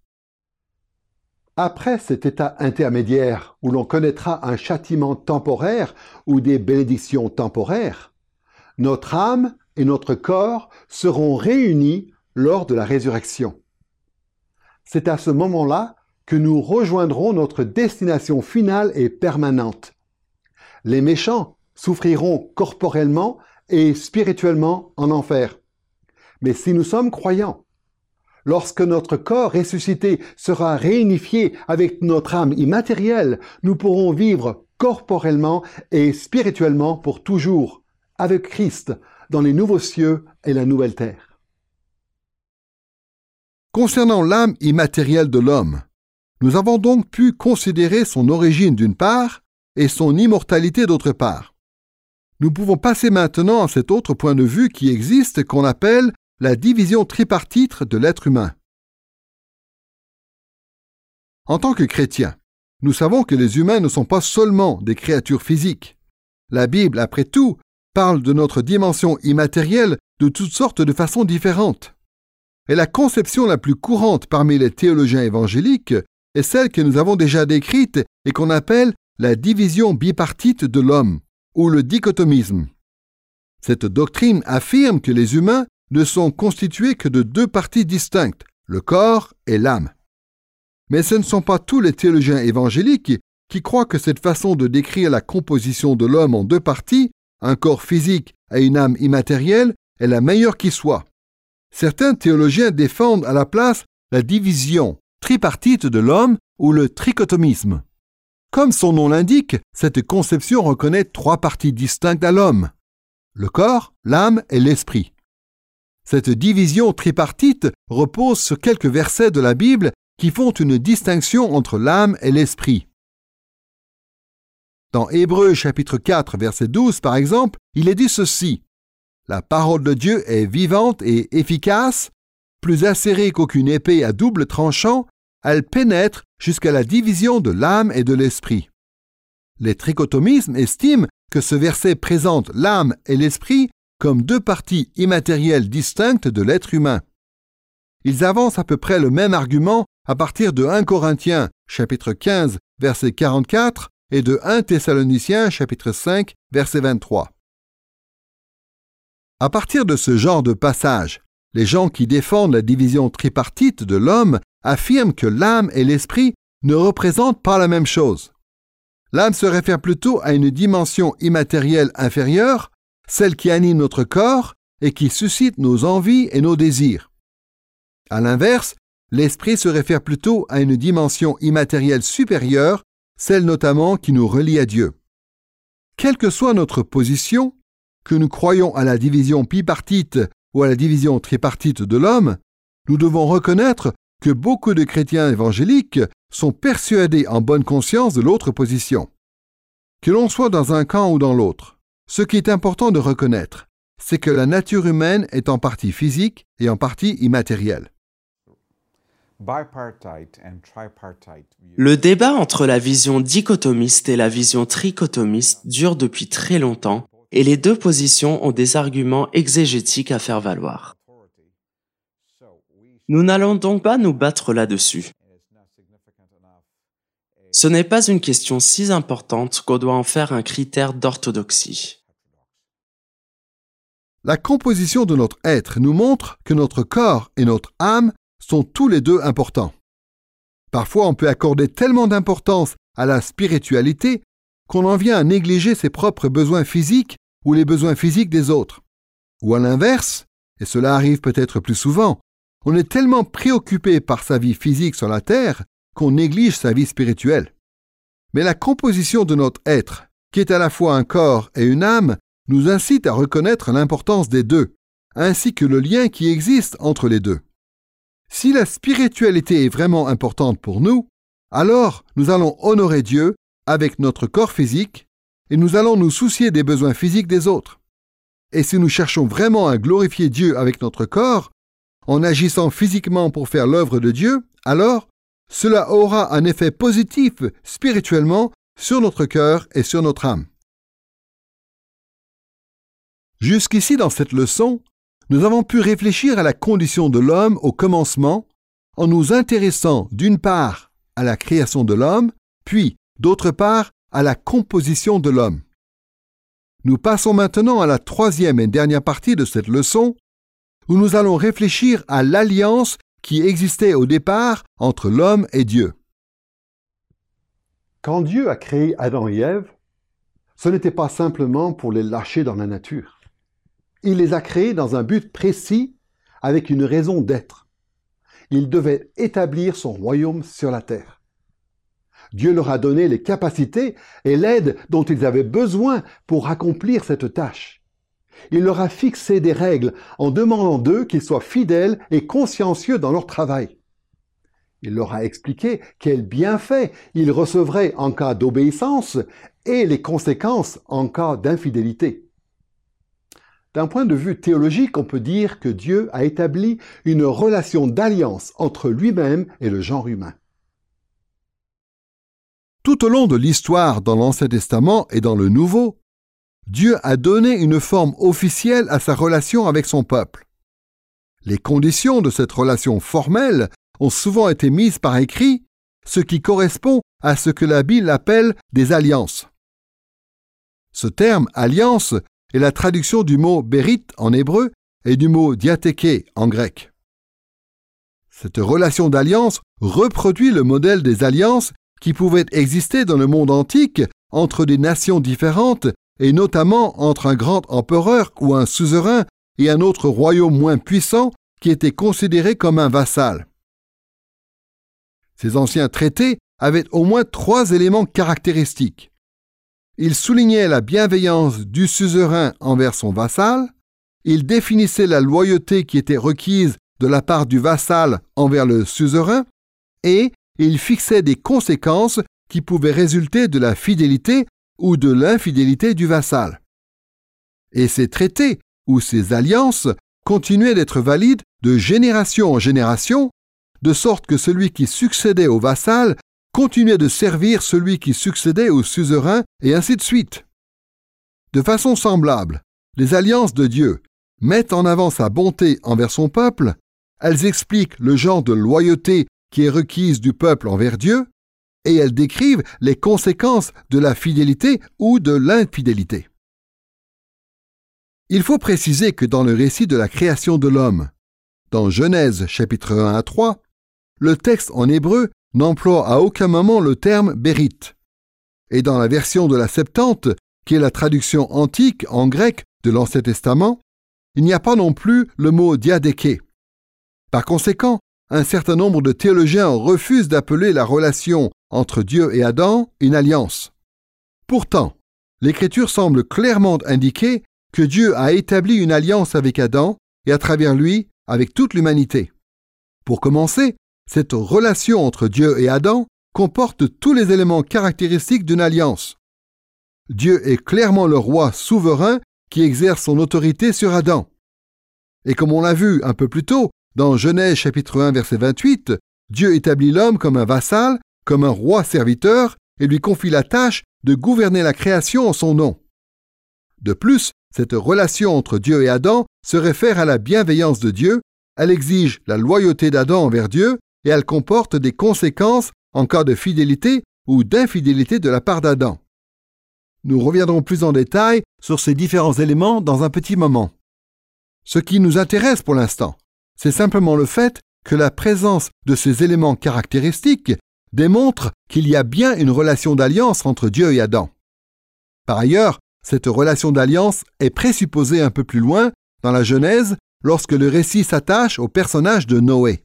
A: Après cet état intermédiaire où l'on connaîtra un châtiment temporaire ou des bénédictions temporaires, notre âme et notre corps seront réunis lors de la résurrection. C'est à ce moment-là que nous rejoindrons notre destination finale et permanente. Les méchants souffriront corporellement et spirituellement en enfer. Mais si nous sommes croyants, lorsque notre corps ressuscité sera réunifié avec notre âme immatérielle, nous pourrons vivre corporellement et spirituellement pour toujours, avec Christ, dans les nouveaux cieux et la nouvelle terre.
B: Concernant l'âme immatérielle de l'homme, nous avons donc pu considérer son origine d'une part et son immortalité d'autre part. Nous pouvons passer maintenant à cet autre point de vue qui existe qu'on appelle la division tripartite de l'être humain. En tant que chrétiens, nous savons que les humains ne sont pas seulement des créatures physiques. La Bible, après tout, parle de notre dimension immatérielle de toutes sortes de façons différentes. Et la conception la plus courante parmi les théologiens évangéliques est celle que nous avons déjà décrite et qu'on appelle la division bipartite de l'homme, ou le dichotomisme. Cette doctrine affirme que les humains ne sont constitués que de deux parties distinctes, le corps et l'âme. Mais ce ne sont pas tous les théologiens évangéliques qui croient que cette façon de décrire la composition de l'homme en deux parties, un corps physique et une âme immatérielle, est la meilleure qui soit. Certains théologiens défendent à la place la division tripartite de l'homme ou le trichotomisme. Comme son nom l'indique, cette conception reconnaît trois parties distinctes à l'homme, le corps, l'âme et l'esprit. Cette division tripartite repose sur quelques versets de la Bible qui font une distinction entre l'âme et l'esprit. Dans Hébreux chapitre 4, verset 12, par exemple, il est dit ceci: « La parole de Dieu est vivante et efficace, plus acérée qu'aucune épée à double tranchant, elle pénètre jusqu'à la division de l'âme et de l'esprit. » Les trichotomismes estiment que ce verset présente l'âme et l'esprit comme deux parties immatérielles distinctes de l'être humain. Ils avancent à peu près le même argument à partir de 1 Corinthiens chapitre 15, verset 44 et de 1 Thessaloniciens chapitre 5, verset 23. À partir de ce genre de passage, les gens qui défendent la division tripartite de l'homme affirment que l'âme et l'esprit ne représentent pas la même chose. L'âme se réfère plutôt à une dimension immatérielle inférieure, celle qui anime notre corps et qui suscite nos envies et nos désirs. À l'inverse, l'esprit se réfère plutôt à une dimension immatérielle supérieure, celle notamment qui nous relie à Dieu. Quelle que soit notre position, que nous croyons à la division bipartite ou à la division tripartite de l'homme, nous devons reconnaître que beaucoup de chrétiens évangéliques sont persuadés en bonne conscience de l'autre position. Que l'on soit dans un camp ou dans l'autre, ce qui est important de reconnaître, c'est que la nature humaine est en partie physique et en partie immatérielle.
D: Le débat entre la vision dichotomiste et la vision trichotomiste dure depuis très longtemps et les deux positions ont des arguments exégétiques à faire valoir. Nous n'allons donc pas nous battre là-dessus. Ce n'est pas une question si importante qu'on doit en faire un critère d'orthodoxie.
B: La composition de notre être nous montre que notre corps et notre âme sont tous les deux importants. Parfois, on peut accorder tellement d'importance à la spiritualité qu'on en vient à négliger ses propres besoins physiques ou les besoins physiques des autres. Ou à l'inverse, et cela arrive peut-être plus souvent, on est tellement préoccupé par sa vie physique sur la terre qu'on néglige sa vie spirituelle. Mais la composition de notre être, qui est à la fois un corps et une âme, nous incite à reconnaître l'importance des deux, ainsi que le lien qui existe entre les deux. Si la spiritualité est vraiment importante pour nous, alors nous allons honorer Dieu avec notre corps physique et nous allons nous soucier des besoins physiques des autres. Et si nous cherchons vraiment à glorifier Dieu avec notre corps, en agissant physiquement pour faire l'œuvre de Dieu, alors cela aura un effet positif spirituellement sur notre cœur et sur notre âme. Jusqu'ici dans cette leçon, nous avons pu réfléchir à la condition de l'homme au commencement en nous intéressant d'une part à la création de l'homme, puis d'autre part à la composition de l'homme. Nous passons maintenant à la troisième et dernière partie de cette leçon où nous allons réfléchir à l'alliance qui existait au départ entre l'homme et Dieu.
A: Quand Dieu a créé Adam et Ève, ce n'était pas simplement pour les lâcher dans la nature. Il les a créés dans un but précis, avec une raison d'être. Il devait établir son royaume sur la terre. Dieu leur a donné les capacités et l'aide dont ils avaient besoin pour accomplir cette tâche. Il leur a fixé des règles en demandant d'eux qu'ils soient fidèles et consciencieux dans leur travail. Il leur a expliqué quels bienfaits ils recevraient en cas d'obéissance et les conséquences en cas d'infidélité. D'un point de vue théologique, on peut dire que Dieu a établi une relation d'alliance entre lui-même et le genre humain.
B: Tout au long de l'histoire dans l'Ancien Testament et dans le Nouveau, Dieu a donné une forme officielle à sa relation avec son peuple. Les conditions de cette relation formelle ont souvent été mises par écrit, ce qui correspond à ce que la Bible appelle des alliances. Ce terme « alliance » est la traduction du mot « bérit » en hébreu et du mot « diatheke » en grec. Cette relation d'alliance reproduit le modèle des alliances qui pouvaient exister dans le monde antique entre des nations différentes et notamment entre un grand empereur ou un suzerain et un autre royaume moins puissant qui était considéré comme un vassal. Ces anciens traités avaient au moins 3 éléments caractéristiques. Ils soulignaient la bienveillance du suzerain envers son vassal, ils définissaient la loyauté qui était requise de la part du vassal envers le suzerain, et ils fixaient des conséquences qui pouvaient résulter de la fidélité ou de l'infidélité du vassal. Et ces traités ou ces alliances continuaient d'être valides de génération en génération, de sorte que celui qui succédait au vassal continuait de servir celui qui succédait au suzerain, et ainsi de suite. De façon semblable, les alliances de Dieu mettent en avant sa bonté envers son peuple, elles expliquent le genre de loyauté qui est requise du peuple envers Dieu, et elles décrivent les conséquences de la fidélité ou de l'infidélité. Il faut préciser que dans le récit de la création de l'homme, dans Genèse chapitre 1 à 3, le texte en hébreu n'emploie à aucun moment le terme « bérit ». Et dans la version de la Septante, qui est la traduction antique en grec de l'Ancien Testament, il n'y a pas non plus le mot « diadeke ». Par conséquent, un certain nombre de théologiens refusent d'appeler la relation entre Dieu et Adam une alliance. Pourtant, l'Écriture semble clairement indiquer que Dieu a établi une alliance avec Adam et à travers lui avec toute l'humanité. Pour commencer, cette relation entre Dieu et Adam comporte tous les éléments caractéristiques d'une alliance. Dieu est clairement le roi souverain qui exerce son autorité sur Adam. Et comme on l'a vu un peu plus tôt, dans Genèse chapitre 1 verset 28, Dieu établit l'homme comme un vassal, comme un roi serviteur, et lui confie la tâche de gouverner la création en son nom. De plus, cette relation entre Dieu et Adam se réfère à la bienveillance de Dieu, elle exige la loyauté d'Adam envers Dieu, et elle comporte des conséquences en cas de fidélité ou d'infidélité de la part d'Adam. Nous reviendrons plus en détail sur ces différents éléments dans un petit moment. Ce qui nous intéresse pour l'instant, c'est simplement le fait que la présence de ces éléments caractéristiques démontre qu'il y a bien une relation d'alliance entre Dieu et Adam. Par ailleurs, cette relation d'alliance est présupposée un peu plus loin dans la Genèse lorsque le récit s'attache au personnage de Noé.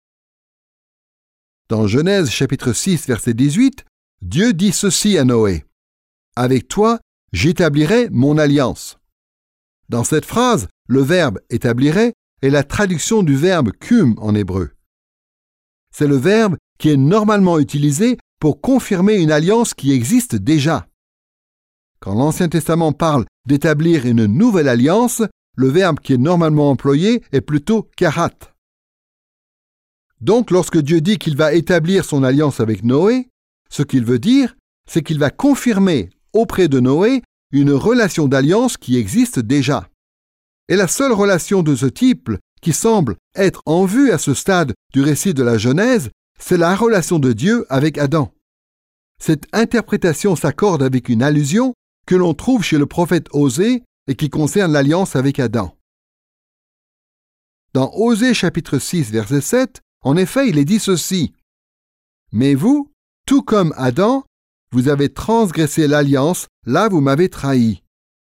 B: Dans Genèse chapitre 6 verset 18, Dieu dit ceci à Noé: « Avec toi, j'établirai mon alliance. » Dans cette phrase, le verbe « établirait » est la traduction du verbe « kum » en hébreu. C'est le verbe qui est normalement utilisé pour confirmer une alliance qui existe déjà. Quand l'Ancien Testament parle d'établir une nouvelle alliance, le verbe qui est normalement employé est plutôt « karat ». Donc, lorsque Dieu dit qu'il va établir son alliance avec Noé, ce qu'il veut dire, c'est qu'il va confirmer auprès de Noé une relation d'alliance qui existe déjà. Et la seule relation de ce type qui semble être en vue à ce stade du récit de la Genèse, c'est la relation de Dieu avec Adam. Cette interprétation s'accorde avec une allusion que l'on trouve chez le prophète Osée et qui concerne l'alliance avec Adam. Dans Osée chapitre 6 verset 7, en effet, il est dit ceci: « Mais vous, tout comme Adam, vous avez transgressé l'alliance, là vous m'avez trahi. »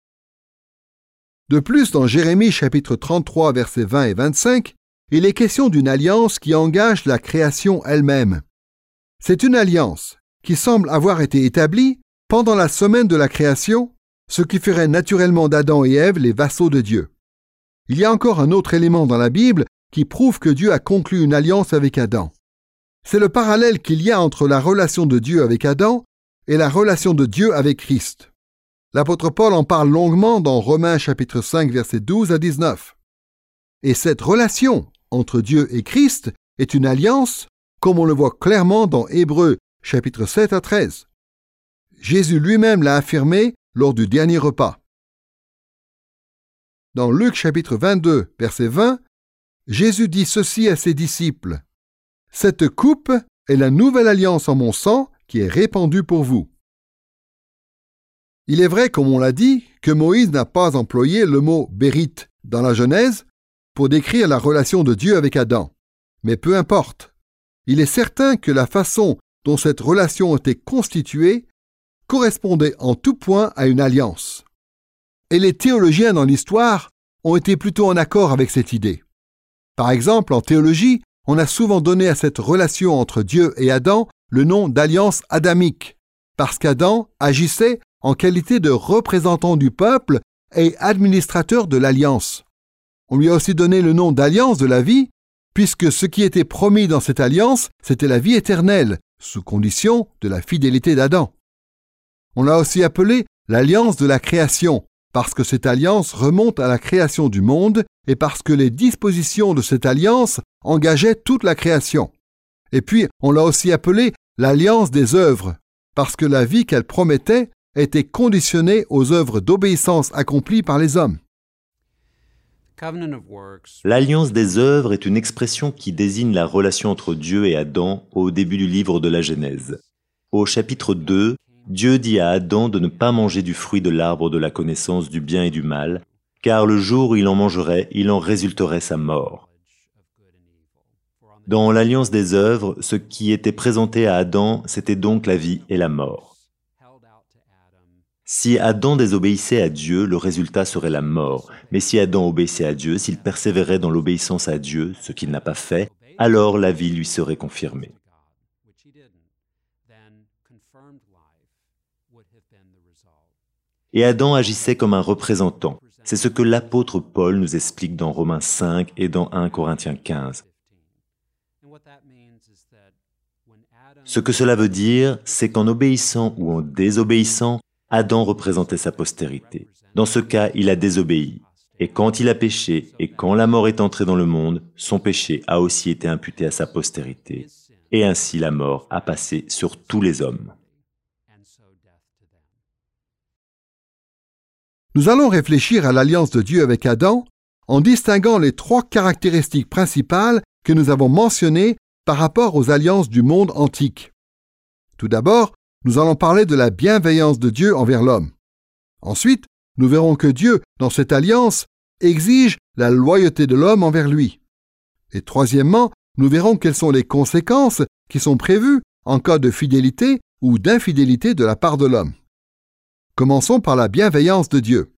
B: De plus, dans Jérémie chapitre 33 versets 20 et 25, il est question d'une alliance qui engage la création elle-même. C'est une alliance qui semble avoir été établie pendant la semaine de la création, ce qui ferait naturellement d'Adam et Ève les vassaux de Dieu. Il y a encore un autre élément dans la Bible qui prouve que Dieu a conclu une alliance avec Adam. C'est le parallèle qu'il y a entre la relation de Dieu avec Adam et la relation de Dieu avec Christ. L'apôtre Paul en parle longuement dans Romains chapitre 5 versets 12 à 19. Et cette relation entre Dieu et Christ est une alliance, comme on le voit clairement dans Hébreux chapitre 7 à 13. Jésus lui-même l'a affirmé lors du dernier repas. Dans Luc chapitre 22 verset 20, Jésus dit ceci à ses disciples. « Cette coupe est la nouvelle alliance en mon sang qui est répandue pour vous. » Il est vrai, comme on l'a dit, que Moïse n'a pas employé le mot « bérite » dans la Genèse pour décrire la relation de Dieu avec Adam. Mais peu importe. Il est certain que la façon dont cette relation était constituée correspondait en tout point à une alliance. Et les théologiens dans l'histoire ont été plutôt en accord avec cette idée. Par exemple, en théologie, on a souvent donné à cette relation entre Dieu et Adam le nom d'alliance adamique, parce qu'Adam agissait en qualité de représentant du peuple et administrateur de l'alliance. On lui a aussi donné le nom d'alliance de la vie, puisque ce qui était promis dans cette alliance, c'était la vie éternelle, sous condition de la fidélité d'Adam. On l'a aussi appelé l'alliance de la création, parce que cette alliance remonte à la création du monde et parce que les dispositions de cette alliance engageaient toute la création. Et puis, on l'a aussi appelé l'alliance des œuvres, parce que la vie qu'elle promettait était conditionnée aux œuvres d'obéissance accomplies par les hommes.
C: L'alliance des œuvres est une expression qui désigne la relation entre Dieu et Adam au début du livre de la Genèse. Au chapitre 2, Dieu dit à Adam de ne pas manger du fruit de l'arbre de la connaissance du bien et du mal, car le jour où il en mangerait, il en résulterait sa mort. Dans l'alliance des œuvres, ce qui était présenté à Adam, c'était donc la vie et la mort. Si Adam désobéissait à Dieu, le résultat serait la mort. Mais si Adam obéissait à Dieu, s'il persévérait dans l'obéissance à Dieu, ce qu'il n'a pas fait, alors la vie lui serait confirmée. Et Adam agissait comme un représentant. C'est ce que l'apôtre Paul nous explique dans Romains 5 et dans 1 Corinthiens 15. Ce que cela veut dire, c'est qu'en obéissant ou en désobéissant, Adam représentait sa postérité. Dans ce cas, il a désobéi. Et quand il a péché, et quand la mort est entrée dans le monde, son péché a aussi été imputé à sa postérité. Et ainsi la mort a passé sur tous les hommes.
B: Nous allons réfléchir à l'alliance de Dieu avec Adam en distinguant les 3 caractéristiques principales que nous avons mentionnées par rapport aux alliances du monde antique. Tout d'abord, nous allons parler de la bienveillance de Dieu envers l'homme. Ensuite, nous verrons que Dieu, dans cette alliance, exige la loyauté de l'homme envers lui. Et troisièmement, nous verrons quelles sont les conséquences qui sont prévues en cas de fidélité ou d'infidélité de la part de l'homme. Commençons par la bienveillance de Dieu.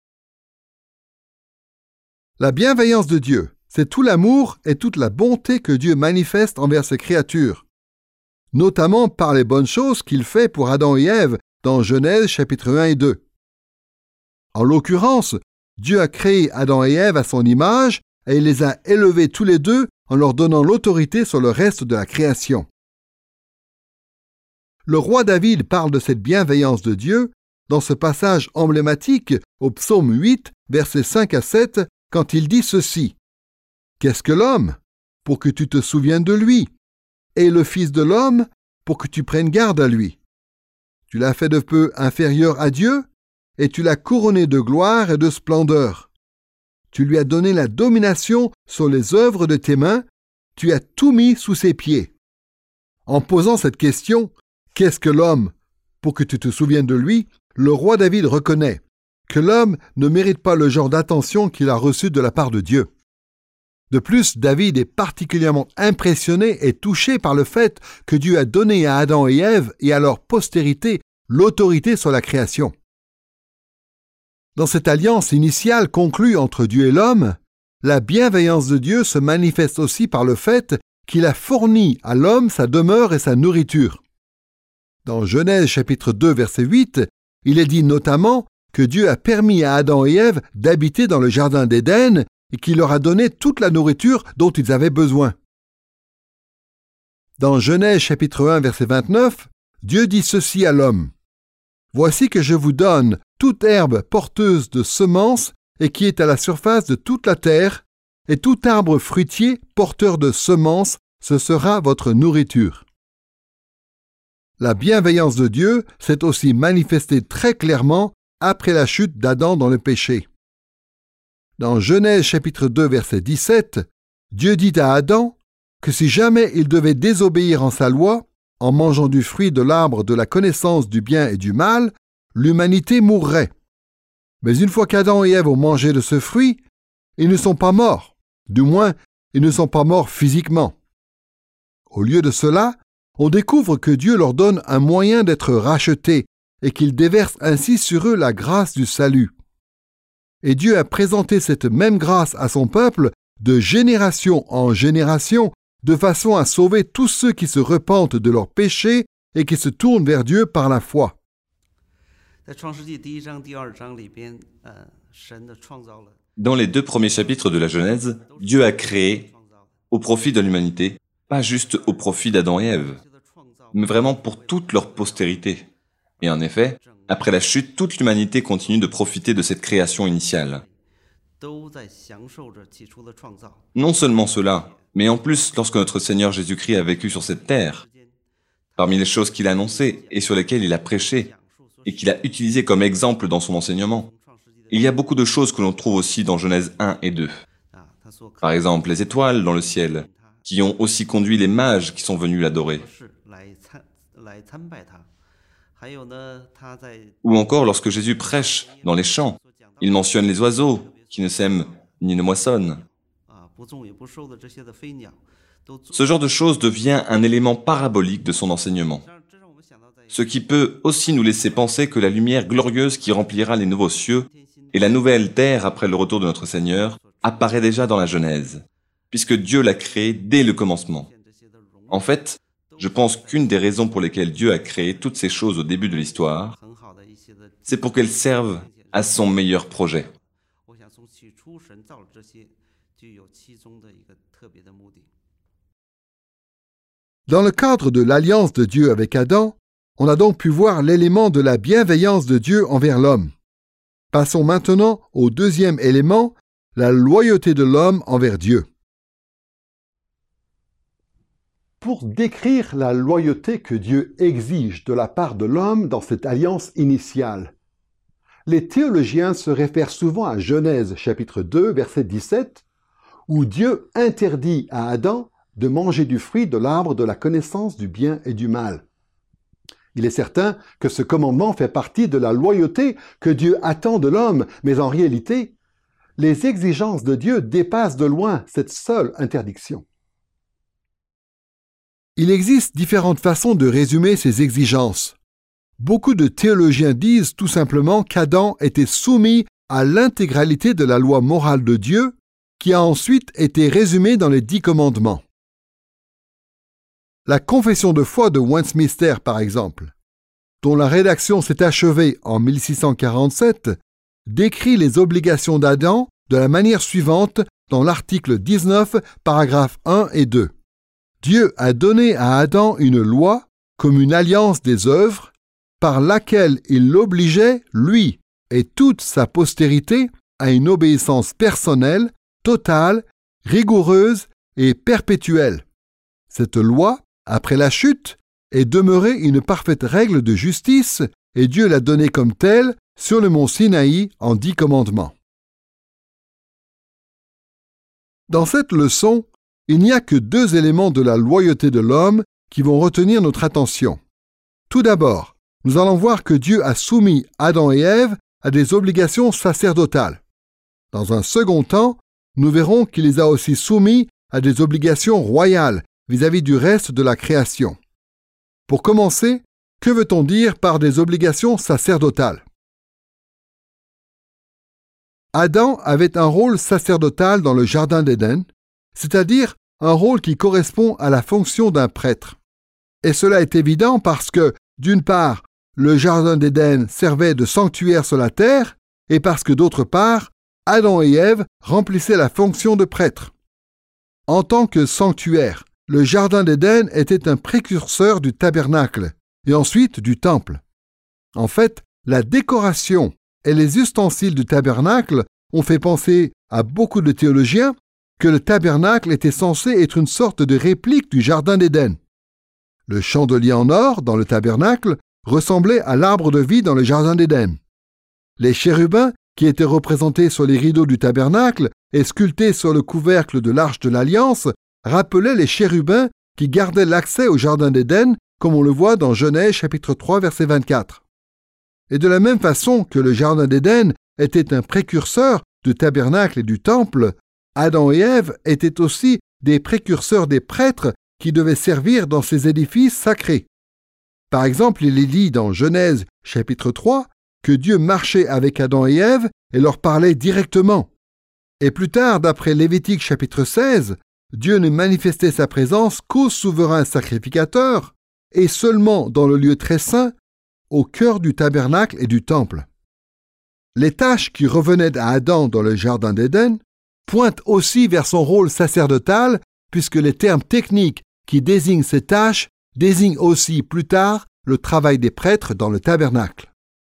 B: La bienveillance de Dieu, c'est tout l'amour et toute la bonté que Dieu manifeste envers ses créatures, notamment par les bonnes choses qu'il fait pour Adam et Ève dans Genèse chapitre 1 et 2. En l'occurrence, Dieu a créé Adam et Ève à son image et il les a élevés tous les deux en leur donnant l'autorité sur le reste de la création. Le roi David parle de cette bienveillance de Dieu dans ce passage emblématique au psaume 8, versets 5 à 7, quand il dit ceci. « Qu'est-ce que l'homme, pour que tu te souviennes de lui, et le Fils de l'homme, pour que tu prennes garde à lui. Tu l'as fait de peu inférieur à Dieu, et tu l'as couronné de gloire et de splendeur. Tu lui as donné la domination sur les œuvres de tes mains, tu as tout mis sous ses pieds. » En posant cette question, « Qu'est-ce que l'homme, pour que tu te souviennes de lui ?» le roi David reconnaît que l'homme ne mérite pas le genre d'attention qu'il a reçu de la part de Dieu. De plus, David est particulièrement impressionné et touché par le fait que Dieu a donné à Adam et Ève et à leur postérité l'autorité sur la création. Dans cette alliance initiale conclue entre Dieu et l'homme, la bienveillance de Dieu se manifeste aussi par le fait qu'il a fourni à l'homme sa demeure et sa nourriture. Dans Genèse chapitre 2 verset 8, il est dit notamment que Dieu a permis à Adam et Ève d'habiter dans le jardin d'Éden et qu'il leur a donné toute la nourriture dont ils avaient besoin. Dans Genèse chapitre 1 verset 29, Dieu dit ceci à l'homme. « Voici que je vous donne toute herbe porteuse de semences et qui est à la surface de toute la terre, et tout arbre fruitier porteur de semences, ce sera votre nourriture. » La bienveillance de Dieu s'est aussi manifestée très clairement après la chute d'Adam dans le péché. Dans Genèse chapitre 2 verset 17, Dieu dit à Adam que si jamais il devait désobéir en sa loi, en mangeant du fruit de l'arbre de la connaissance du bien et du mal, l'humanité mourrait. Mais une fois qu'Adam et Ève ont mangé de ce fruit, ils ne sont pas morts. Du moins, ils ne sont pas morts physiquement. Au lieu de cela, on découvre que Dieu leur donne un moyen d'être rachetés et qu'il déverse ainsi sur eux la grâce du salut. Et Dieu a présenté cette même grâce à son peuple de génération en génération, de façon à sauver tous ceux qui se repentent de leurs péchés et qui se tournent vers Dieu par la foi.
E: Dans les 2 premiers chapitres de la Genèse, Dieu a créé au profit de l'humanité, pas juste au profit d'Adam et Ève, mais vraiment pour toute leur postérité. Et en effet, après la chute, toute l'humanité continue de profiter de cette création initiale. Non seulement cela, mais en plus, lorsque notre Seigneur Jésus-Christ a vécu sur cette terre, parmi les choses qu'il a annoncées et sur lesquelles il a prêché, et qu'il a utilisées comme exemple dans son enseignement, il y a beaucoup de choses que l'on trouve aussi dans Genèse 1 et 2. Par exemple, les étoiles dans le ciel, qui ont aussi conduit les mages qui sont venus l'adorer. Ou encore lorsque Jésus prêche dans les champs, il mentionne les oiseaux qui ne sèment ni ne moissonnent. Ce genre de choses devient un élément parabolique de son enseignement. Ce qui peut aussi nous laisser penser que la lumière glorieuse qui remplira les nouveaux cieux et la nouvelle terre après le retour de notre Seigneur apparaît déjà dans la Genèse, puisque Dieu l'a créée dès le commencement. En fait, je pense qu'une des raisons pour lesquelles Dieu a créé toutes ces choses au début de l'histoire, c'est pour qu'elles servent à son meilleur projet.
B: Dans le cadre de l'alliance de Dieu avec Adam, on a donc pu voir l'élément de la bienveillance de Dieu envers l'homme. Passons maintenant au deuxième élément, la loyauté de l'homme envers Dieu.
A: Pour décrire la loyauté que Dieu exige de la part de l'homme dans cette alliance initiale, les théologiens se réfèrent souvent à Genèse chapitre 2, verset 17, où Dieu interdit à Adam de manger du fruit de l'arbre de la connaissance du bien et du mal. Il est certain que ce commandement fait partie de la loyauté que Dieu attend de l'homme, mais en réalité, les exigences de Dieu dépassent de loin cette seule interdiction.
B: Il existe différentes façons de résumer ces exigences. Beaucoup de théologiens disent tout simplement qu'Adam était soumis à l'intégralité de la loi morale de Dieu, qui a ensuite été résumée dans les 10 commandements. La confession de foi de Westminster, par exemple, dont la rédaction s'est achevée en 1647, décrit les obligations d'Adam de la manière suivante dans l'article 19, paragraphes 1 et 2. Dieu a donné à Adam une loi, comme une alliance des œuvres, par laquelle il l'obligeait, lui et toute sa postérité, à une obéissance personnelle, totale, rigoureuse et perpétuelle. Cette loi, après la chute, est demeurée une parfaite règle de justice et Dieu l'a donnée comme telle sur le mont Sinaï en 10 commandements. Dans cette leçon, il n'y a que 2 éléments de la loyauté de l'homme qui vont retenir notre attention. Tout d'abord, nous allons voir que Dieu a soumis Adam et Ève à des obligations sacerdotales. Dans un second temps, nous verrons qu'il les a aussi soumis à des obligations royales vis-à-vis du reste de la création. Pour commencer, que veut-on dire par des obligations sacerdotales? Adam avait un rôle sacerdotal dans le Jardin d'Éden, c'est-à-dire un rôle qui correspond à la fonction d'un prêtre. Et cela est évident parce que, d'une part, le Jardin d'Éden servait de sanctuaire sur la terre, et parce que, d'autre part, Adam et Ève remplissaient la fonction de prêtre. En tant que sanctuaire, le Jardin d'Éden était un précurseur du tabernacle, et ensuite du temple. En fait, la décoration et les ustensiles du tabernacle ont fait penser à beaucoup de théologiens que le tabernacle était censé être une sorte de réplique du Jardin d'Éden. Le chandelier en or dans le tabernacle ressemblait à l'arbre de vie dans le Jardin d'Éden. Les chérubins qui étaient représentés sur les rideaux du tabernacle et sculptés sur le couvercle de l'Arche de l'Alliance rappelaient les chérubins qui gardaient l'accès au Jardin d'Éden, comme on le voit dans Genèse chapitre 3, verset 24. Et de la même façon que le Jardin d'Éden était un précurseur du tabernacle et du temple, Adam et Ève étaient aussi des précurseurs des prêtres qui devaient servir dans ces édifices sacrés. Par exemple, il est dit dans Genèse chapitre 3 que Dieu marchait avec Adam et Ève et leur parlait directement. Et plus tard, d'après Lévitique chapitre 16, Dieu ne manifestait sa présence qu'au souverain sacrificateur et seulement dans le lieu très saint, au cœur du tabernacle et du temple. Les tâches qui revenaient à Adam dans le Jardin d'Éden pointent aussi vers son rôle sacerdotal, puisque les termes techniques qui désignent ces tâches désignent aussi plus tard le travail des prêtres dans le tabernacle.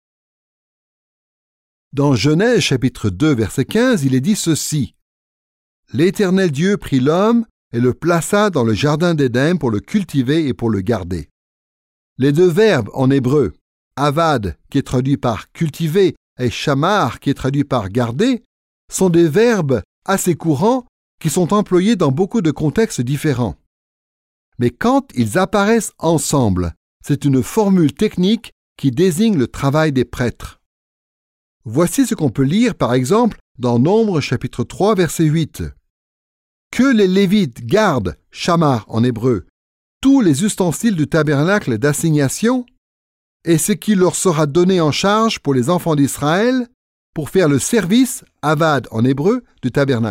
B: Dans Genèse chapitre 2 verset 15, il est dit ceci: « L'Éternel Dieu prit l'homme et le plaça dans le jardin d'Éden pour le cultiver et pour le garder. » Les deux verbes en hébreu, avad qui est traduit par cultiver et shamar qui est traduit par garder, sont des verbes assez courants qui sont employés dans beaucoup de contextes différents. Mais quand ils apparaissent ensemble, c'est une formule technique qui désigne le travail des prêtres. Voici ce qu'on peut lire, par exemple, dans Nombres chapitre 3, verset 8. « Que les Lévites gardent, shamar en hébreu, tous les ustensiles du tabernacle d'assignation, et ce qui leur sera donné en charge pour les enfants d'Israël, pour faire le service, avad en hébreu, du tabernacle. »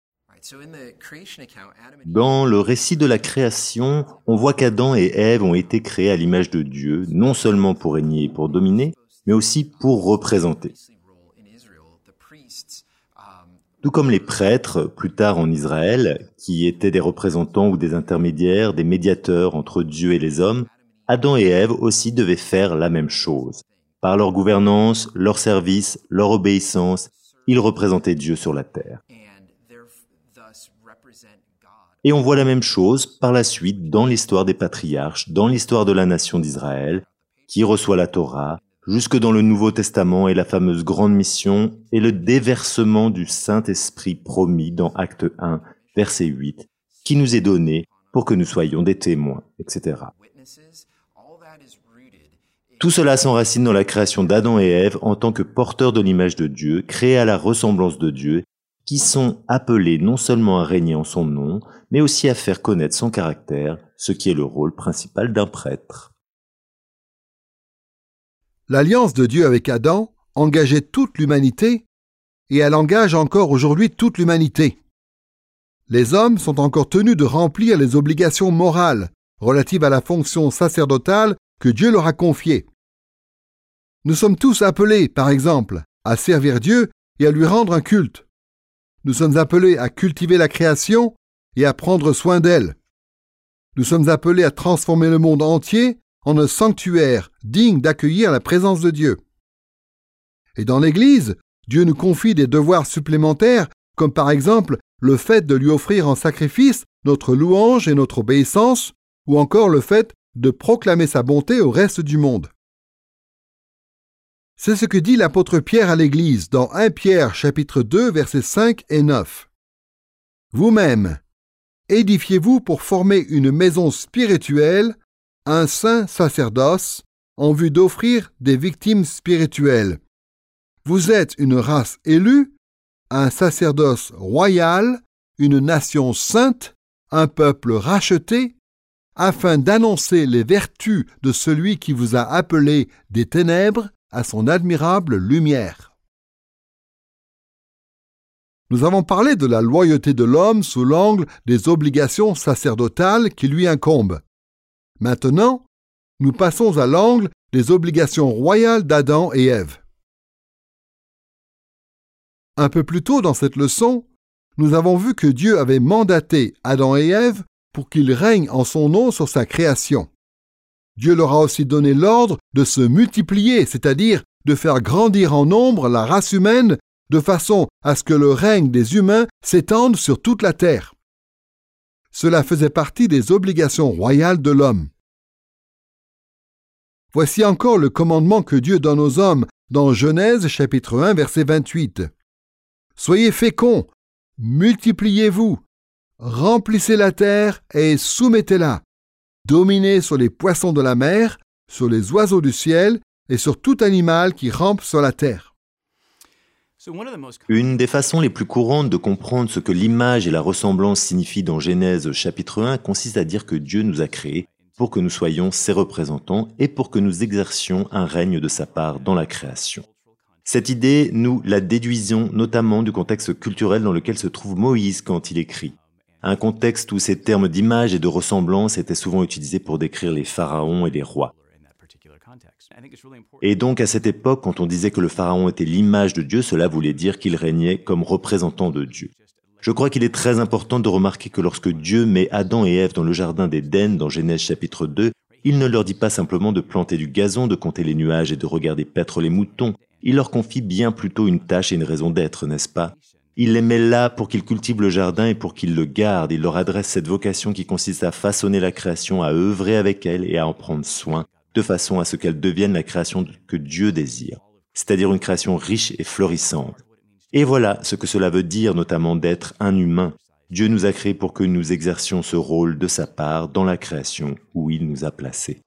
C: Dans le récit de la création, on voit qu'Adam et Ève ont été créés à l'image de Dieu, non seulement pour régner et pour dominer, mais aussi pour représenter. Tout comme les prêtres, plus tard en Israël, qui étaient des représentants ou des intermédiaires, des médiateurs entre Dieu et les hommes, Adam et Ève aussi devaient faire la même chose. Par leur gouvernance, leur service, leur obéissance, ils représentaient Dieu sur la terre. Et on voit la même chose par la suite dans l'histoire des patriarches, dans l'histoire de la nation d'Israël, qui reçoit la Torah, jusque dans le Nouveau Testament et la fameuse grande mission et le déversement du Saint-Esprit promis dans Acte 1, verset 8, qui nous est donné pour que nous soyons des témoins, etc. Tout cela s'enracine dans la création d'Adam et Ève en tant que porteurs de l'image de Dieu, créés à la ressemblance de Dieu, qui sont appelés non seulement à régner en son nom, mais aussi à faire connaître son caractère, ce qui est le rôle principal d'un prêtre.
B: L'alliance de Dieu avec Adam engageait toute l'humanité et elle engage encore aujourd'hui toute l'humanité. Les hommes sont encore tenus de remplir les obligations morales relatives à la fonction sacerdotale que Dieu leur a confiée. Nous sommes tous appelés, par exemple, à servir Dieu et à lui rendre un culte. Nous sommes appelés à cultiver la création et à prendre soin d'elle. Nous sommes appelés à transformer le monde entier en un sanctuaire digne d'accueillir la présence de Dieu. Et dans l'Église, Dieu nous confie des devoirs supplémentaires, comme par exemple le fait de lui offrir en sacrifice notre louange et notre obéissance, ou encore le fait de proclamer sa bonté au reste du monde. C'est ce que dit l'apôtre Pierre à l'Église dans 1 Pierre chapitre 2 versets 5 et 9. « Vous-même, édifiez-vous pour former une maison spirituelle, un saint sacerdoce, en vue d'offrir des victimes spirituelles. Vous êtes une race élue, un sacerdoce royal, une nation sainte, un peuple racheté, afin d'annoncer les vertus de celui qui vous a appelé des ténèbres à son admirable lumière. » Nous avons parlé de la loyauté de l'homme sous l'angle des obligations sacerdotales qui lui incombent. Maintenant, nous passons à l'angle des obligations royales d'Adam et Ève. Un peu plus tôt dans cette leçon, nous avons vu que Dieu avait mandaté Adam et Ève pour qu'ils règnent en son nom sur sa création. Dieu leur a aussi donné l'ordre de se multiplier, c'est-à-dire de faire grandir en nombre la race humaine de façon à ce que le règne des humains s'étende sur toute la terre. Cela faisait partie des obligations royales de l'homme. Voici encore le commandement que Dieu donne aux hommes dans Genèse chapitre 1 verset 28. « Soyez féconds, multipliez-vous, remplissez la terre et soumettez-la, dominez sur les poissons de la mer, sur les oiseaux du ciel et sur tout animal qui rampe sur la terre.
C: Une des façons les plus courantes de comprendre ce que l'image et la ressemblance signifient dans Genèse chapitre 1 consiste à dire que Dieu nous a créés pour que nous soyons ses représentants et pour que nous exercions un règne de sa part dans la création. Cette idée, nous la déduisons notamment du contexte culturel dans lequel se trouve Moïse quand il écrit. Un contexte où ces termes d'image et de ressemblance étaient souvent utilisés pour décrire les pharaons et les rois. Et donc à cette époque, quand on disait que le pharaon était l'image de Dieu, cela voulait dire qu'il régnait comme représentant de Dieu. Je crois qu'il est très important de remarquer que lorsque Dieu met Adam et Ève dans le jardin d'Éden, dans Genèse chapitre 2, il ne leur dit pas simplement de planter du gazon, de compter les nuages et de regarder paître les moutons. Il leur confie bien plutôt une tâche et une raison d'être, n'est-ce pas? Il les met là pour qu'ils cultivent le jardin et pour qu'ils le gardent. Il leur adresse cette vocation qui consiste à façonner la création, à œuvrer avec elle et à en prendre soin, de façon à ce qu'elle devienne la création que Dieu désire, c'est-à-dire une création riche et florissante. Et voilà ce que cela veut dire notamment d'être un humain. Dieu nous a créés pour que nous exercions ce rôle de sa part dans la création où il nous a placés.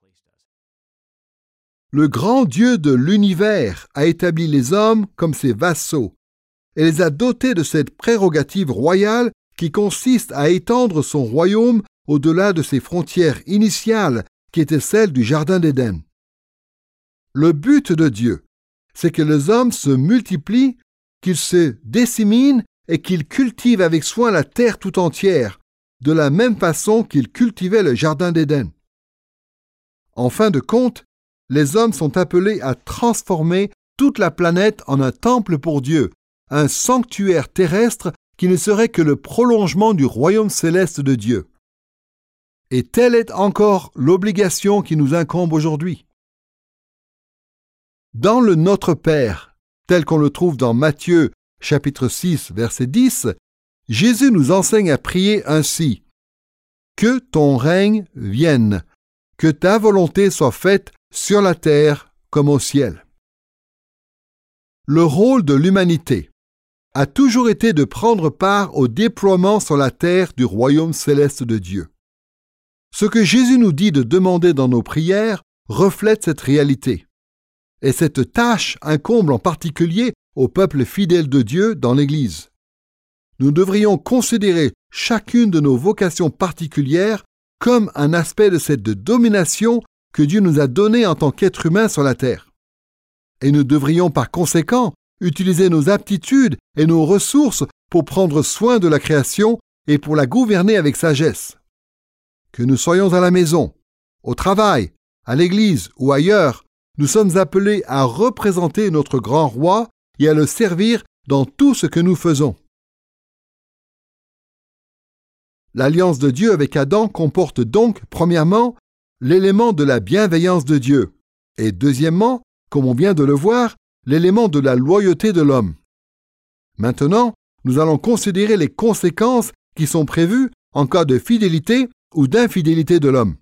B: Le grand Dieu de l'univers a établi les hommes comme ses vassaux et les a dotés de cette prérogative royale qui consiste à étendre son royaume au-delà de ses frontières initiales qui étaient celles du Jardin d'Éden. Le but de Dieu, c'est que les hommes se multiplient, qu'ils se disséminent et qu'ils cultivent avec soin la terre tout entière, de la même façon qu'ils cultivaient le Jardin d'Éden. En fin de compte, les hommes sont appelés à transformer toute la planète en un temple pour Dieu, un sanctuaire terrestre qui ne serait que le prolongement du royaume céleste de Dieu. Et telle est encore l'obligation qui nous incombe aujourd'hui. Dans le Notre Père, tel qu'on le trouve dans Matthieu, chapitre 6, verset 10, Jésus nous enseigne à prier ainsi. « Que ton règne vienne, que ta volonté soit faite sur la terre comme au ciel. » Le rôle de l'humanité a toujours été de prendre part au déploiement sur la terre du royaume céleste de Dieu. Ce que Jésus nous dit de demander dans nos prières reflète cette réalité. Et cette tâche incombe en particulier au peuple fidèle de Dieu dans l'Église. Nous devrions considérer chacune de nos vocations particulières comme un aspect de cette domination que Dieu nous a donnée en tant qu'être humain sur la terre. Et nous devrions par conséquent utiliser nos aptitudes et nos ressources pour prendre soin de la création et pour la gouverner avec sagesse. Que nous soyons à la maison, au travail, à l'église ou ailleurs, nous sommes appelés à représenter notre grand roi et à le servir dans tout ce que nous faisons. L'alliance de Dieu avec Adam comporte donc, premièrement, l'élément de la bienveillance de Dieu, et deuxièmement, comme on vient de le voir, l'élément de la loyauté de l'homme. Maintenant, nous allons considérer les conséquences qui sont prévues en cas de fidélité ou d'infidélité de l'homme.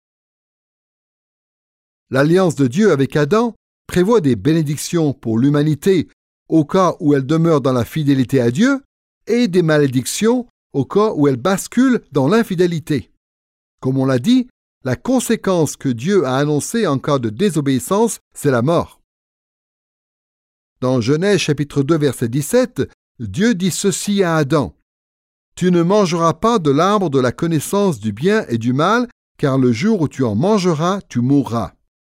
B: L'alliance de Dieu avec Adam prévoit des bénédictions pour l'humanité au cas où elle demeure dans la fidélité à Dieu et des malédictions au cas où elle bascule dans l'infidélité. Comme on l'a dit, la conséquence que Dieu a annoncée en cas de désobéissance, c'est la mort. Dans Genèse chapitre 2 verset 17, Dieu dit ceci à Adam. « Tu ne mangeras pas de l'arbre de la connaissance du bien et du mal, car le jour où tu en mangeras, tu mourras. »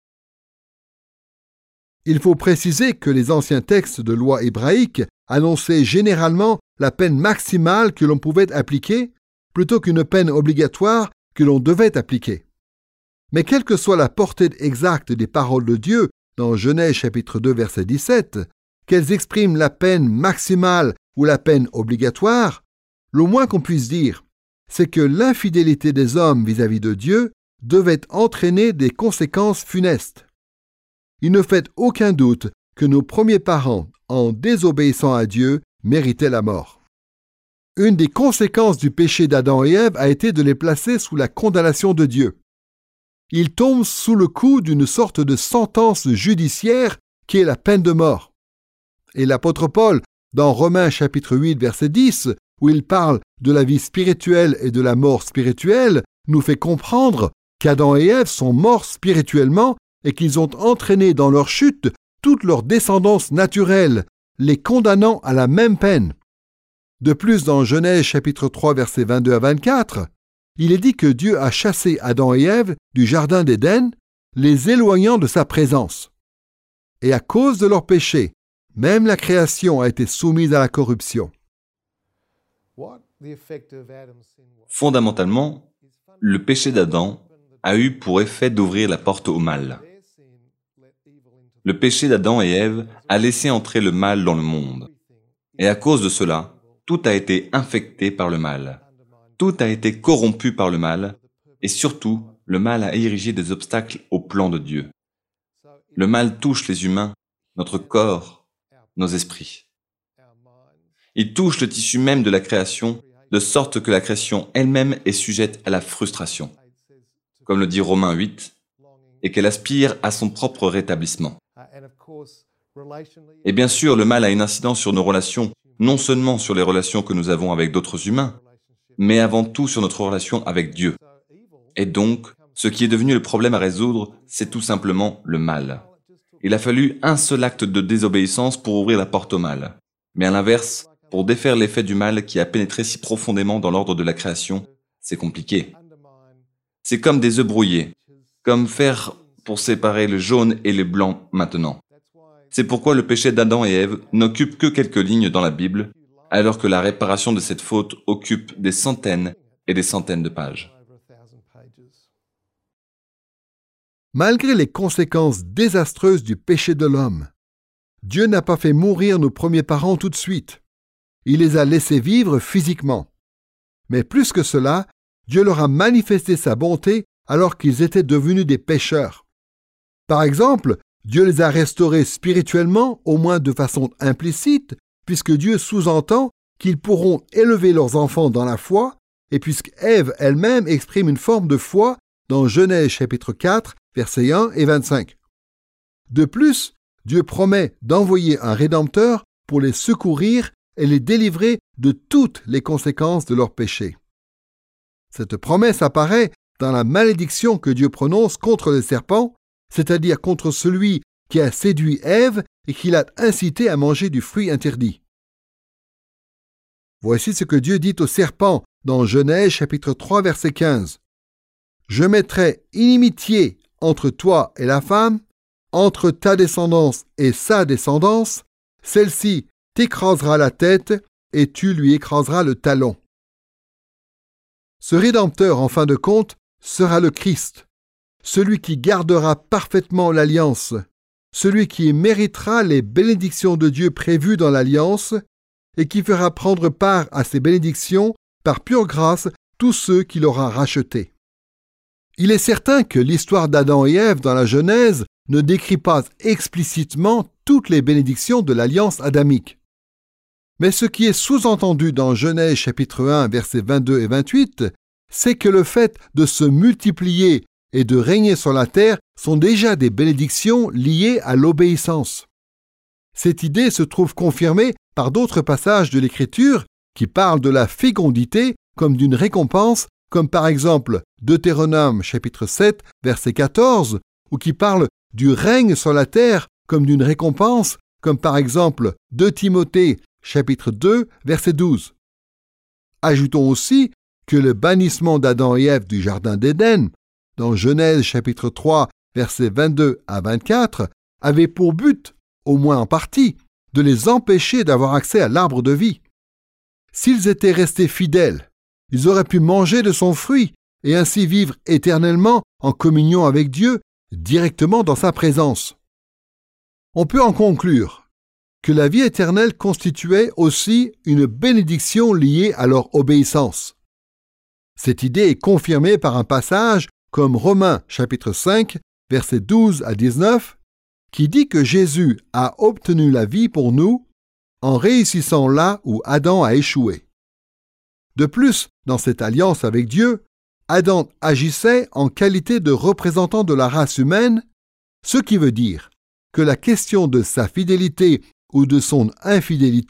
B: Il faut préciser que les anciens textes de loi hébraïque annonçaient généralement la peine maximale que l'on pouvait appliquer, plutôt qu'une peine obligatoire que l'on devait appliquer. Mais quelle que soit la portée exacte des paroles de Dieu dans Genèse chapitre 2 verset 17, qu'elles expriment la peine maximale ou la peine obligatoire, le moins qu'on puisse dire, c'est que l'infidélité des hommes vis-à-vis de Dieu devait entraîner des conséquences funestes. Il ne fait aucun doute que nos premiers parents, en désobéissant à Dieu, méritaient la mort. Une des conséquences du péché d'Adam et Ève a été de les placer sous la condamnation de Dieu. Ils tombent sous le coup d'une sorte de sentence judiciaire qui est la peine de mort. Et l'apôtre Paul, dans Romains chapitre 8 verset 10, où il parle de la vie spirituelle et de la mort spirituelle, nous fait comprendre qu'Adam et Ève sont morts spirituellement et qu'ils ont entraîné dans leur chute toute leur descendance naturelle, les condamnant à la même peine. De plus, dans Genèse chapitre 3, versets 22 à 24, il est dit que Dieu a chassé Adam et Ève du jardin d'Éden, les éloignant de sa présence. Et à cause de leur péché, même la création a été soumise à la corruption.
E: Fondamentalement, le péché d'Adam a eu pour effet d'ouvrir la porte au mal. Le péché d'Adam et Ève a laissé entrer le mal dans le monde. Et à cause de cela, tout a été infecté par le mal. Tout a été corrompu par le mal. Et surtout, le mal a érigé des obstacles au plan de Dieu. Le mal touche les humains, notre corps, nos esprits. Il touche le tissu même de la création, de sorte que la création elle-même est sujette à la frustration, comme le dit Romains 8, et qu'elle aspire à son propre rétablissement. Et bien sûr, le mal a une incidence sur nos relations, non seulement sur les relations que nous avons avec d'autres humains, mais avant tout sur notre relation avec Dieu. Et donc, ce qui est devenu le problème à résoudre, c'est tout simplement le mal. Il a fallu un seul acte de désobéissance pour ouvrir la porte au mal. Mais à l'inverse, pour défaire l'effet du mal qui a pénétré si profondément dans l'ordre de la création, c'est compliqué. C'est comme des œufs brouillés, comme faire pour séparer le jaune et le blanc maintenant. C'est pourquoi le péché d'Adam et Ève n'occupe que quelques lignes dans la Bible, alors que la réparation de cette faute occupe des centaines et des centaines de pages.
B: Malgré les conséquences désastreuses du péché de l'homme, Dieu n'a pas fait mourir nos premiers parents tout de suite. Il les a laissés vivre physiquement. Mais plus que cela, Dieu leur a manifesté sa bonté alors qu'ils étaient devenus des pécheurs. Par exemple, Dieu les a restaurés spirituellement, au moins de façon implicite, puisque Dieu sous-entend qu'ils pourront élever leurs enfants dans la foi, et puisque Ève elle-même exprime une forme de foi dans Genèse chapitre 4, versets 1 et 25. De plus, Dieu promet d'envoyer un Rédempteur pour les secourir et les délivrer de toutes les conséquences de leurs péchés. Cette promesse apparaît dans la malédiction que Dieu prononce contre le serpent, c'est-à-dire contre celui qui a séduit Ève et qui l'a incité à manger du fruit interdit. Voici ce que Dieu dit au serpent dans Genèse chapitre 3 verset 15. « Je mettrai inimitié entre toi et la femme, entre ta descendance et sa descendance, celle-ci t'écrasera la tête et tu lui écraseras le talon. » Ce Rédempteur, en fin de compte, sera le Christ, celui qui gardera parfaitement l'alliance, celui qui méritera les bénédictions de Dieu prévues dans l'alliance et qui fera prendre part à ces bénédictions par pure grâce tous ceux qu'il aura rachetés. Il est certain que l'histoire d'Adam et Ève dans la Genèse ne décrit pas explicitement toutes les bénédictions de l'alliance adamique. Mais ce qui est sous-entendu dans Genèse chapitre 1 versets 22 et 28, c'est que le fait de se multiplier et de régner sur la terre sont déjà des bénédictions liées à l'obéissance. Cette idée se trouve confirmée par d'autres passages de l'Écriture qui parlent de la fécondité comme d'une récompense, comme par exemple Deutéronome chapitre 7 verset 14, ou qui parlent du règne sur la terre comme d'une récompense, comme par exemple 2 Timothée chapitre 2 verset 12. Ajoutons aussi que le bannissement d'Adam et Ève du jardin d'Éden, dans Genèse chapitre 3 versets 22 à 24, avait pour but, au moins en partie, de les empêcher d'avoir accès à l'arbre de vie. S'ils étaient restés fidèles, ils auraient pu manger de son fruit et ainsi vivre éternellement en communion avec Dieu, directement dans sa présence. On peut en conclure que la vie éternelle constituait aussi une bénédiction liée à leur obéissance. Cette idée est confirmée par un passage comme Romains chapitre 5, versets 12 à 19, qui dit que Jésus a obtenu la vie pour nous en réussissant là où Adam a échoué. De plus, dans cette alliance avec Dieu, Adam agissait en qualité de représentant de la race humaine, ce qui veut dire que la question de sa fidélité ou de son infidélité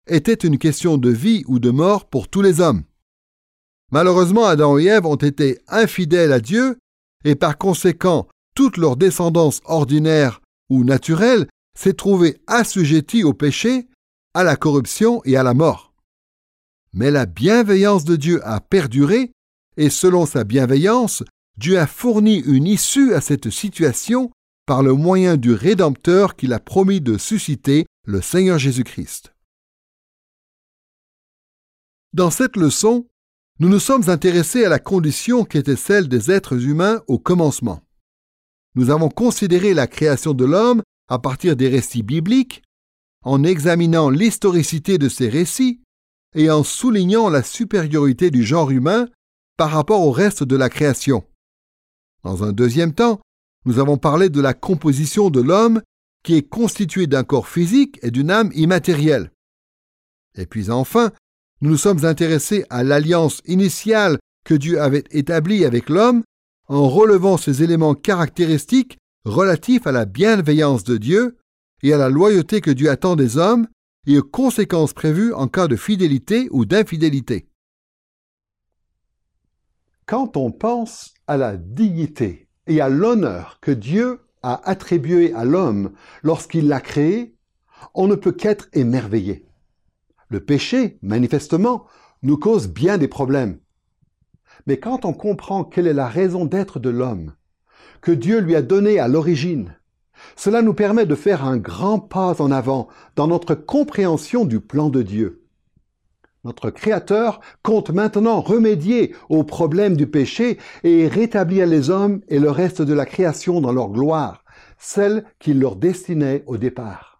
B: était une question de vie ou de mort pour tous les hommes. Malheureusement, Adam et Ève ont été infidèles à Dieu et par conséquent, toute leur descendance ordinaire ou naturelle s'est trouvée assujettie au péché, à la corruption et à la mort. Mais la bienveillance de Dieu a perduré et selon sa bienveillance, Dieu a fourni une issue à cette situation par le moyen du Rédempteur qu'il a promis de susciter, le Seigneur Jésus-Christ. Dans cette leçon, nous nous sommes intéressés à la condition qui était celle des êtres humains au commencement. Nous avons considéré la création de l'homme à partir des récits bibliques, en examinant l'historicité de ces récits et en soulignant la supériorité du genre humain par rapport au reste de la création. Dans un deuxième temps, nous avons parlé de la composition de l'homme qui est constitué d'un corps physique et d'une âme immatérielle. Et puis enfin, nous nous sommes intéressés à l'alliance initiale que Dieu avait établie avec l'homme en relevant ces éléments caractéristiques relatifs à la bienveillance de Dieu et à la loyauté que Dieu attend des hommes et aux conséquences prévues en cas de fidélité ou d'infidélité.
A: Quand on pense à la dignité et à l'honneur que Dieu a attribué à l'homme lorsqu'il l'a créé, on ne peut qu'être émerveillé. Le péché, manifestement, nous cause bien des problèmes. Mais quand on comprend quelle est la raison d'être de l'homme, que Dieu lui a donné à l'origine, cela nous permet de faire un grand pas en avant dans notre compréhension du plan de Dieu. Notre Créateur compte maintenant remédier aux problèmes du péché et rétablir les hommes et le reste de la création dans leur gloire, celle qu'il leur destinait au départ.